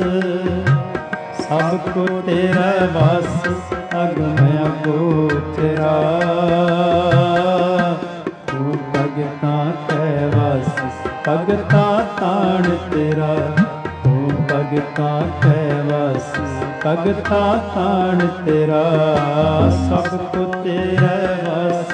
सबको तेरा वस अगम अगोचरा। तू भगता कै वस भगता ताण तेरा। तू भगता कै वस भगता ताण तेरा। सबको तेरा वस।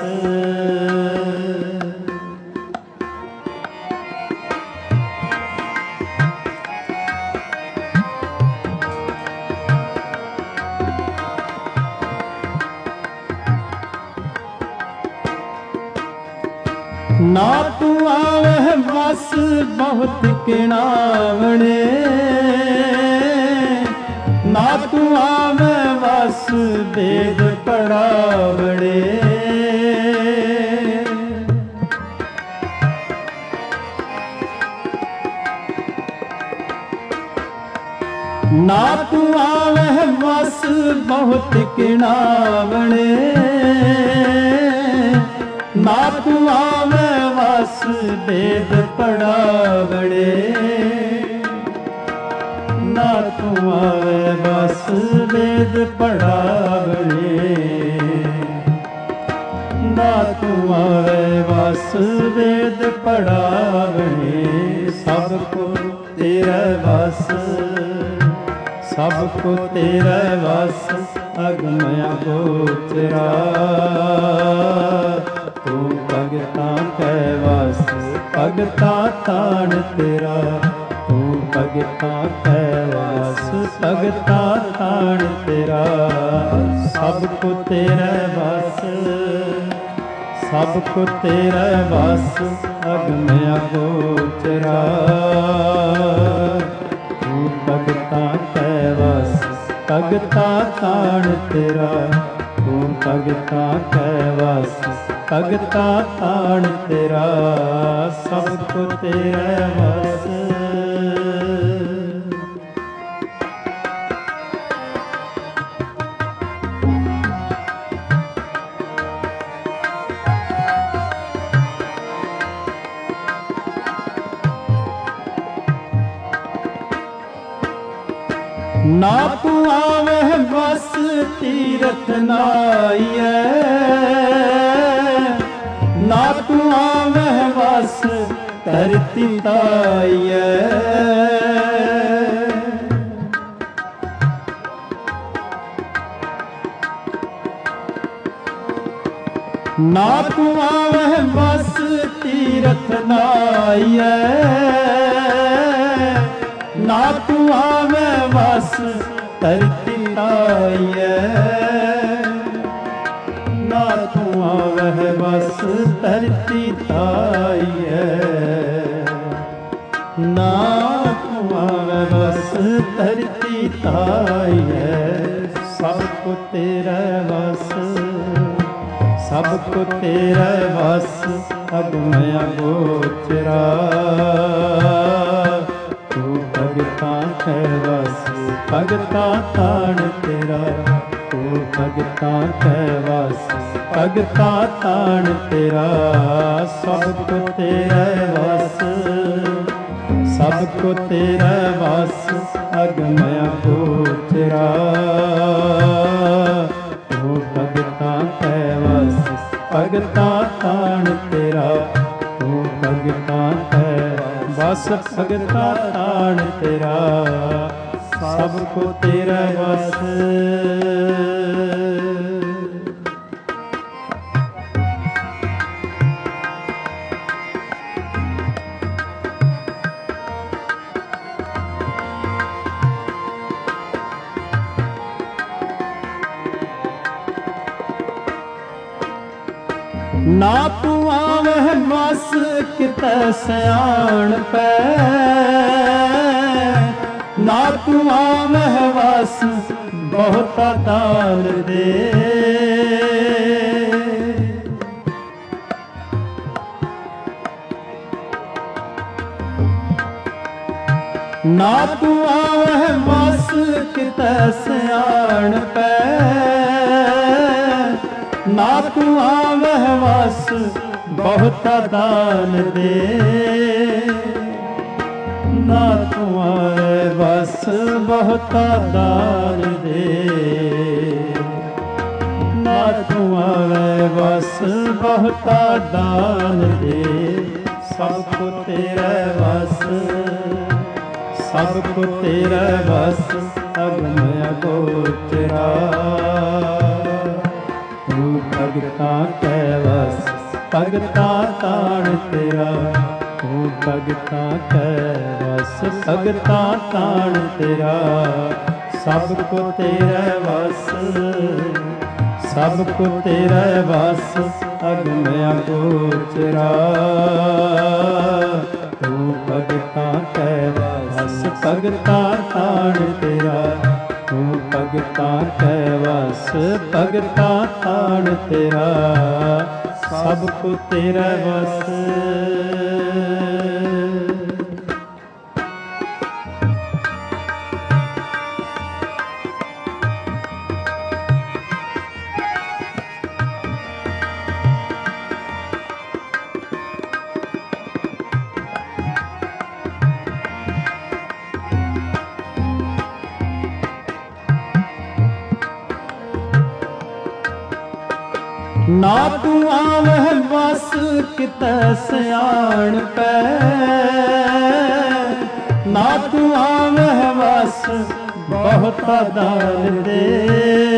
ना तू आवह बस बहुत किणावणे। ना तू आवह बस वेद पढ़ावणे। ना तू आवह बस बहुत किणावणे। ना तू आवै वस वेद पढ़ावणे। ना तू आवै वस वेद पढ़ावणे। ना तू आवै वस वेद पढ़ावणे। सबको तेरा वस, सबको तेरा वस अगम अगोचरा। तू भगता कै वस भगता ताण तेरा। तू ਭਗਤਾਂ ਕੈ ਵਸ ਭਗਤਾ ਤਾਣ ਤੇਰਾ ਸਭ ਕੋ ਤੇਰੇ ਵਸ ਸਭ ਕੋ ਤੇਰੇ ਵਸ ਅਗਮ ਅਗੋਚਰਾ ਤੂੰ ਭਗਤਾਂ ਕੈ ਵਸ ਭਗਤਾ ਤਾਣ ਤੇਰਾ ਤੂੰ ਭਗਤਾਂ ਕੈ ਵਸ ਭਗਤਾ ਤਾਣ ਤੇਰਾ ਸਭ ਕੋ ਤੇਰੇ ਵਸ ਨਾ ਤੂੰ ਆਵਹਿ ਬਸ ਤੀਰਥ ਨਾਈਐ ਨਾ ਤੂੰ ਆਵਹਿ ਬਸ ਧਰਤੀ ਤਾਈਐ ਨਾ ਤੂੰ ਆਵਹਿ ਬਸ ਤੀਰਥ ਨਾਈਐ ਨਾ ਤੂੰ ਆਵੈ ਵਸ ਧਰਤੀ ਤਾਈਐ ਨਾ ਤੂੰ ਆਵੈ ਵਸ ਧਰਤੀ ਤਾਈਐ ਨਾ ਤੂੰ ਆਵੈ ਵਸ ਧਰਤੀ ਤਾਈਐ ਸਭ ਕੋ ਤੇਰੇ ਵਸ ਸਭ ਕੋ ਤੇਰੇ ਵਸ ਅਗਮ ਅਗੋਚਰਾ ਭਗਤਾਂ ਕੈ ਵਸ ਭਗਤਾ ਤਾਣ ਤੇਰਾ ਤੂੰ ਭਗਤਾਂ ਕੈ ਵਸ ਭਗਤਾ ਤਾਣ ਤੇਰਾ ਸਭ ਕੋ ਤੇਰੇ ਵਸ ਸਭ ਕੋ ਤੇਰੇ ਵਸ ਅਗਮ ਅਗੋਚਰਾ ਤੂੰ ਭਗਤਾਂ ਕੈ ਵਸ ਭਗਤਾ ਤਾਣ ਤੇਰਾ ਤੂੰ ਭਗਤਾਂ ਕੈ ਵਸ ਭਗਤਾ ਤਾਣ ਤੇਰਾ ਸਭ ਕੋ ਤੇਰਾ ਵਸ ਨਾ ਤੂੰ ਆਵਹਿ ਵਸ ਕਿਤੈ ਸਿਆਣ ਪੈ ਨਾ ਤੂੰ ਆਵਹਿ ਵਸ ਬਹੁਤਾ ਦਾਨ ਦੇ ਨਾ ਤੂੰ ਆਵਹਿ ਵਸ ਕਿਤੈ ਸਿਆਣ ਪੈ ਨਾ ਤੂੰ ਆਵਹਿ ਵਸ ਬਹੁਤਾ ਦਾਨ ਦੇ ਨਾ ਤੂੰ ਆਵਹਿ ਵਸ ਬਹੁਤਾ ਦਾਨ ਦੇ ਨਾ ਤੂੰ ਆਵਹਿ ਵਸ ਬਹੁਤਾ ਦਾਨ ਦੇ ਸਭ ਕੋ ਤੇਰੇ ਵਸ ਸਭ ਕੋ ਤੇਰੇ ਵਸ ਅਗਮ ਅਗੋਚਰਾ ਤੂੰ ਭਗਤਾਂ ਕੈ ਵਸ ਭਗਤਾ ਤਾਣ ਤੇਰਾ ਤੂੰ ਭਗਤਾਂ ਕੈ ਵਸ ਭਗਤਾ ਤਾਣ ਤੇਰਾ ਸਭ ਕੋ ਤੇਰੇ ਵਸ ਸਭ ਕੋ ਤੇਰੇ ਵਸ ਅਗਮ ਅਗੋਚਰਾ ਤੂੰ ਭਗਤਾਂ ਕੈ ਵਸ ਭਗਤਾ ਤਾਣ ਤੇਰਾ ਤੂੰ ਭਗਤਾਂ ਕੈ ਵਸ ਭਗਤਾ ਤਾਣ ਤੇਰਾ ਸਭ ਕੋ ਤੇਰਾ ਵਸ ਨਾ ਤੂੰ ਆਵਹਿ ਵਸ ਕਿਤੈ ਸਿਆਣ ਪੈ ਨਾ ਤੂੰ ਆਵਹਿ ਵਸ ਬਹੁਤਾ ਦਾਨ ਦੇ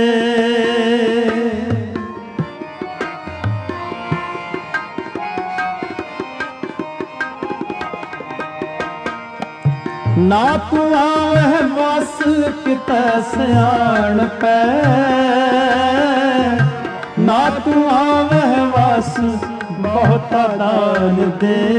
ਨਾ ਤੂੰ ਆਵਹਿ ਵਸ ਕਿਤੈ ਸਿਆਣ ਪੈ, ਨਾ ਤੂੰ ਆਵਹਿ ਵਸ ਬਹੁਤਾ ਦਾਨ ਦੇ,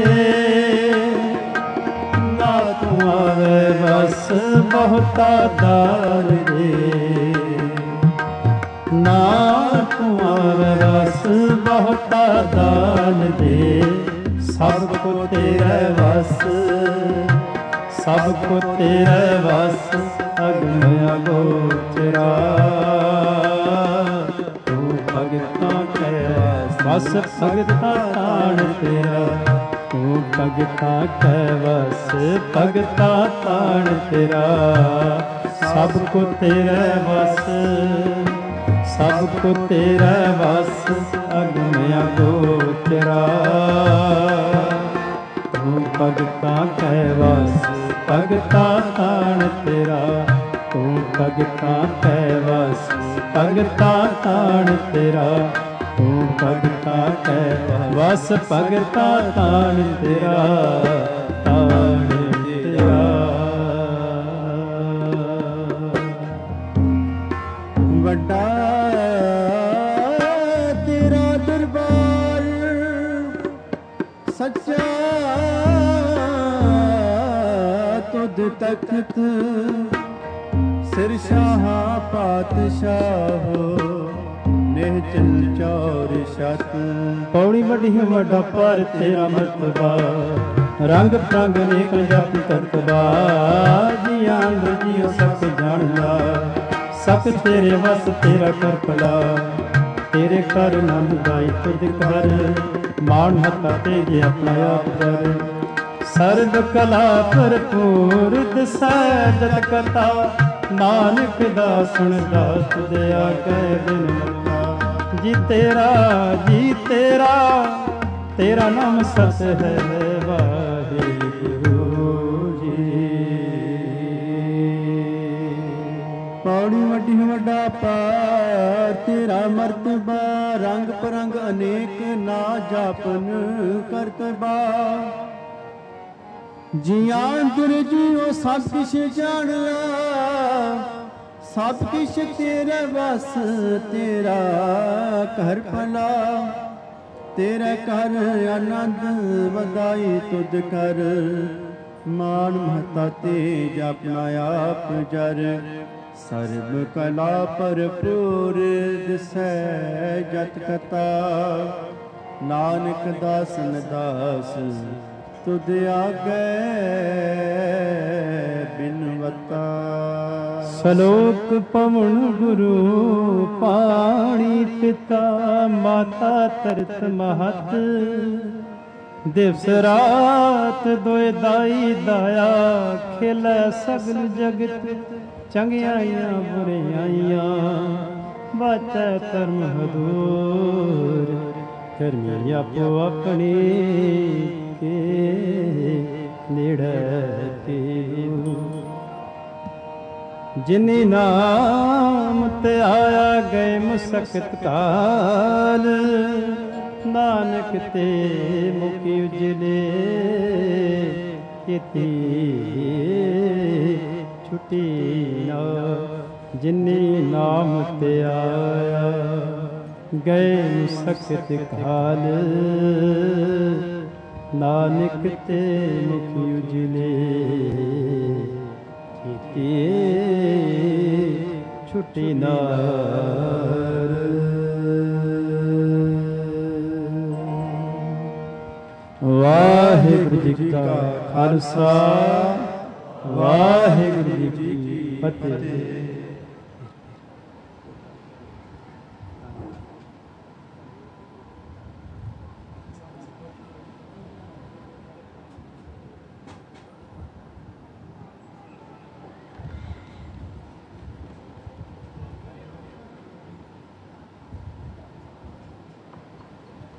ਨਾ ਤੂੰ ਆਵਹਿ ਵਸ ਬਹੁਤਾ ਦਾਨ ਦੇ, ਨਾ ਤੂੰ ਆਵਹਿ ਵਸ ਬਹੁਤਾ ਦਾਨ ਦੇ, ਸਭ ਕੋ ਤੇਰੇ ਵਸ, ਸਭ ਕੋ ਤੇਰੇ ਵਸ, ਅਗਮ ਅਗੋਚਰਾ, ਤੂੰ ਭਗਤਾਂ ਕੈ ਵਸ, ਭਗਤਾਂ ਤਾਣ ਤੇਰਾ, ਤੂੰ ਭਗਤਾਂ ਕੈ ਵਸ, ਭਗਤਾਂ ਤਾਣ ਤੇਰਾ, ਸਭ ਕੋ ਤੇਰੇ ਵਸ, ਸਭ ਕੋ ਤੇਰੇ ਵਸ, ਅਗਮ ਅਗੋਚਰਾ, ਤੂੰ ਭਗਤਾਂ ਕੈ ਵਸ, ਭਗਤਾਂ ਤਾਣ ਤੇਰਾ, ਤੂੰ ਭਗਤਾਂ ਕੈ ਵਸ, ਭਗਤਾਂ ਤਾਣ ਤੇਰਾ, ਤੂੰ ਭਗਤਾਂ ਕੈ ਵਸ, ਭਗਤਾਂ ਤਾਣ ਤੇਰਾ, ਤਾਣ ਤੇਰਾ। ਵੱਡਾ ਤੇਰਾ ਦਰਬਾਰ ਸੱਚਾ ਤੁਧ ਤਖਤ, ਸਿਰ ਸ਼ਾਹਾਂ ਪਾਤਸ਼ਾਹੋ, ਨਿਹਚਲ ਚੌਰ ਛਤ। ਪੌੜੀ ਵੱਡੀ ਵੱਡਾ ਪਰ ਤੇਰਾ ਮਰਤਬਾ, ਰੰਗ ਪ੍ਰੰਗ ਅਨੇਕ ਜਾਤੀ ਕਰਤਬਾ, ਜੀਆਂ ਅੰਦਰ ਜੀਓ ਸਭ ਜਾਣਦਾ, ਸਭ ਤੇਰੇ ਵਸ ਤੇਰਾ ਕਰ ਭਲਾ, ਤੇਰੇ ਕਰ ਨੰਦ ਦਾਈ ਤੁਧ ਕਰ, ਮਾਣ ਹੱਥਾ ਤੇਜੇ ਆਪਣਾ ਆਪ ਕਰ, ਸਰਬ ਕਲਾ ਭਰਪੂਰ ਦਿਸੈ ਜਤ ਕਥਾ, ਨਾਨਕ ਦਾ ਸੁਣਦਾ ਤੁਧ ਆਗੇ ਬਿਨ ਮਤਾ। ਜੀ ਤੇਰਾ, ਜੀ ਤੇਰਾ, ਤੇਰਾ ਨਾਮ ਸਤ ਹੈ ਵਾਹਿਗੁਰੂ ਜੀ। ਪੌੜੀ ਵੱਡੀ ਵੱਡਾ ਪਾਰ ਤੇਰਾ ਮਰਤਬਾ, ਰੰਗ ਪਰੰਗ ਅਨੇਕ ਨਾ ਜਾਪਨ ਕਰਤਬਾ, ਜੀਆਂ ਅੰਦਰ ਜੀਓ ਸਭ ਕਿਛ ਜਾਣ ਲਾ, ਸਭ ਕਿਛ ਤੇਰੇ ਵਸ, ਤੇਰਾ ਘਰ ਭਲਾ, ਤੇਰੇ ਘਰ ਆਨੰਦ ਵਧਾਈ ਤੁਧ ਕਰ, ਮਾਨ ਮਹਤਾ ਤੇਜ ਆਪਣਾ ਆਪ ਜਰ, ਸਰਬ ਕਲਾ ਭਰਪੂਰ ਦਿਸੈ ਜਤ ਕਥਾ, ਨਾਨਕ ਦਾਸਨ ਦਾਸ ਤੁਧ ਆਗੇ ਬਿਨਵਤਾ। ਸਲੋਕ ਪਵਨ ਗੁਰੂ ਪਾਣੀ ਪਿਤਾ, ਮਾਤਾ ਤਰਤ ਮਹਤ, ਦਿਵਸ ਰਾਤ ਦੋਇ ਦਾਈ ਦਾਇਆ, ਖੇਲੇ ਸਗਲ ਜਗਤ ਚੰਗਿਆਈਆਂ ਬੁਰਿਆਈਆਂ, ਬਾਚੈ ਧਰਮ ਹਦੂਰ, ਕਰਮੀ ਆਪੋ ਆਪਣੀ ਕੇ ਨੇੜੇ ਤੇਰੂ। ਜਿਨੀ ਨਾਮ ਤੇ ਆਇਆ ਗਏ ਮੁਸਕਤ ਕਾਲ, ਨਾਨਕ ਤੇ ਮੁਕੀ ਉਜਲੇ, ਕੀਤੀ ਛੁਟੀ ਨਾ। ਜਿਨੀ ਨਾਮ ਤੇ ਆਇਆ ਗਏ ਮੁਸਕਤ ਕਾਲ, ਨਾਨਕ ਤੇ ਮੁਖੀ ਉਜਲੇ, ਕੀਤੀ ਛੁਟੀ ਨਾਰ। ਵਾਹਿਗੁਰੂ ਜੀ ਕਾ ਖਾਲਸਾ, ਵਾਹਿਗੁਰੂ ਜੀ ਕੀ ਫਤਿਹ।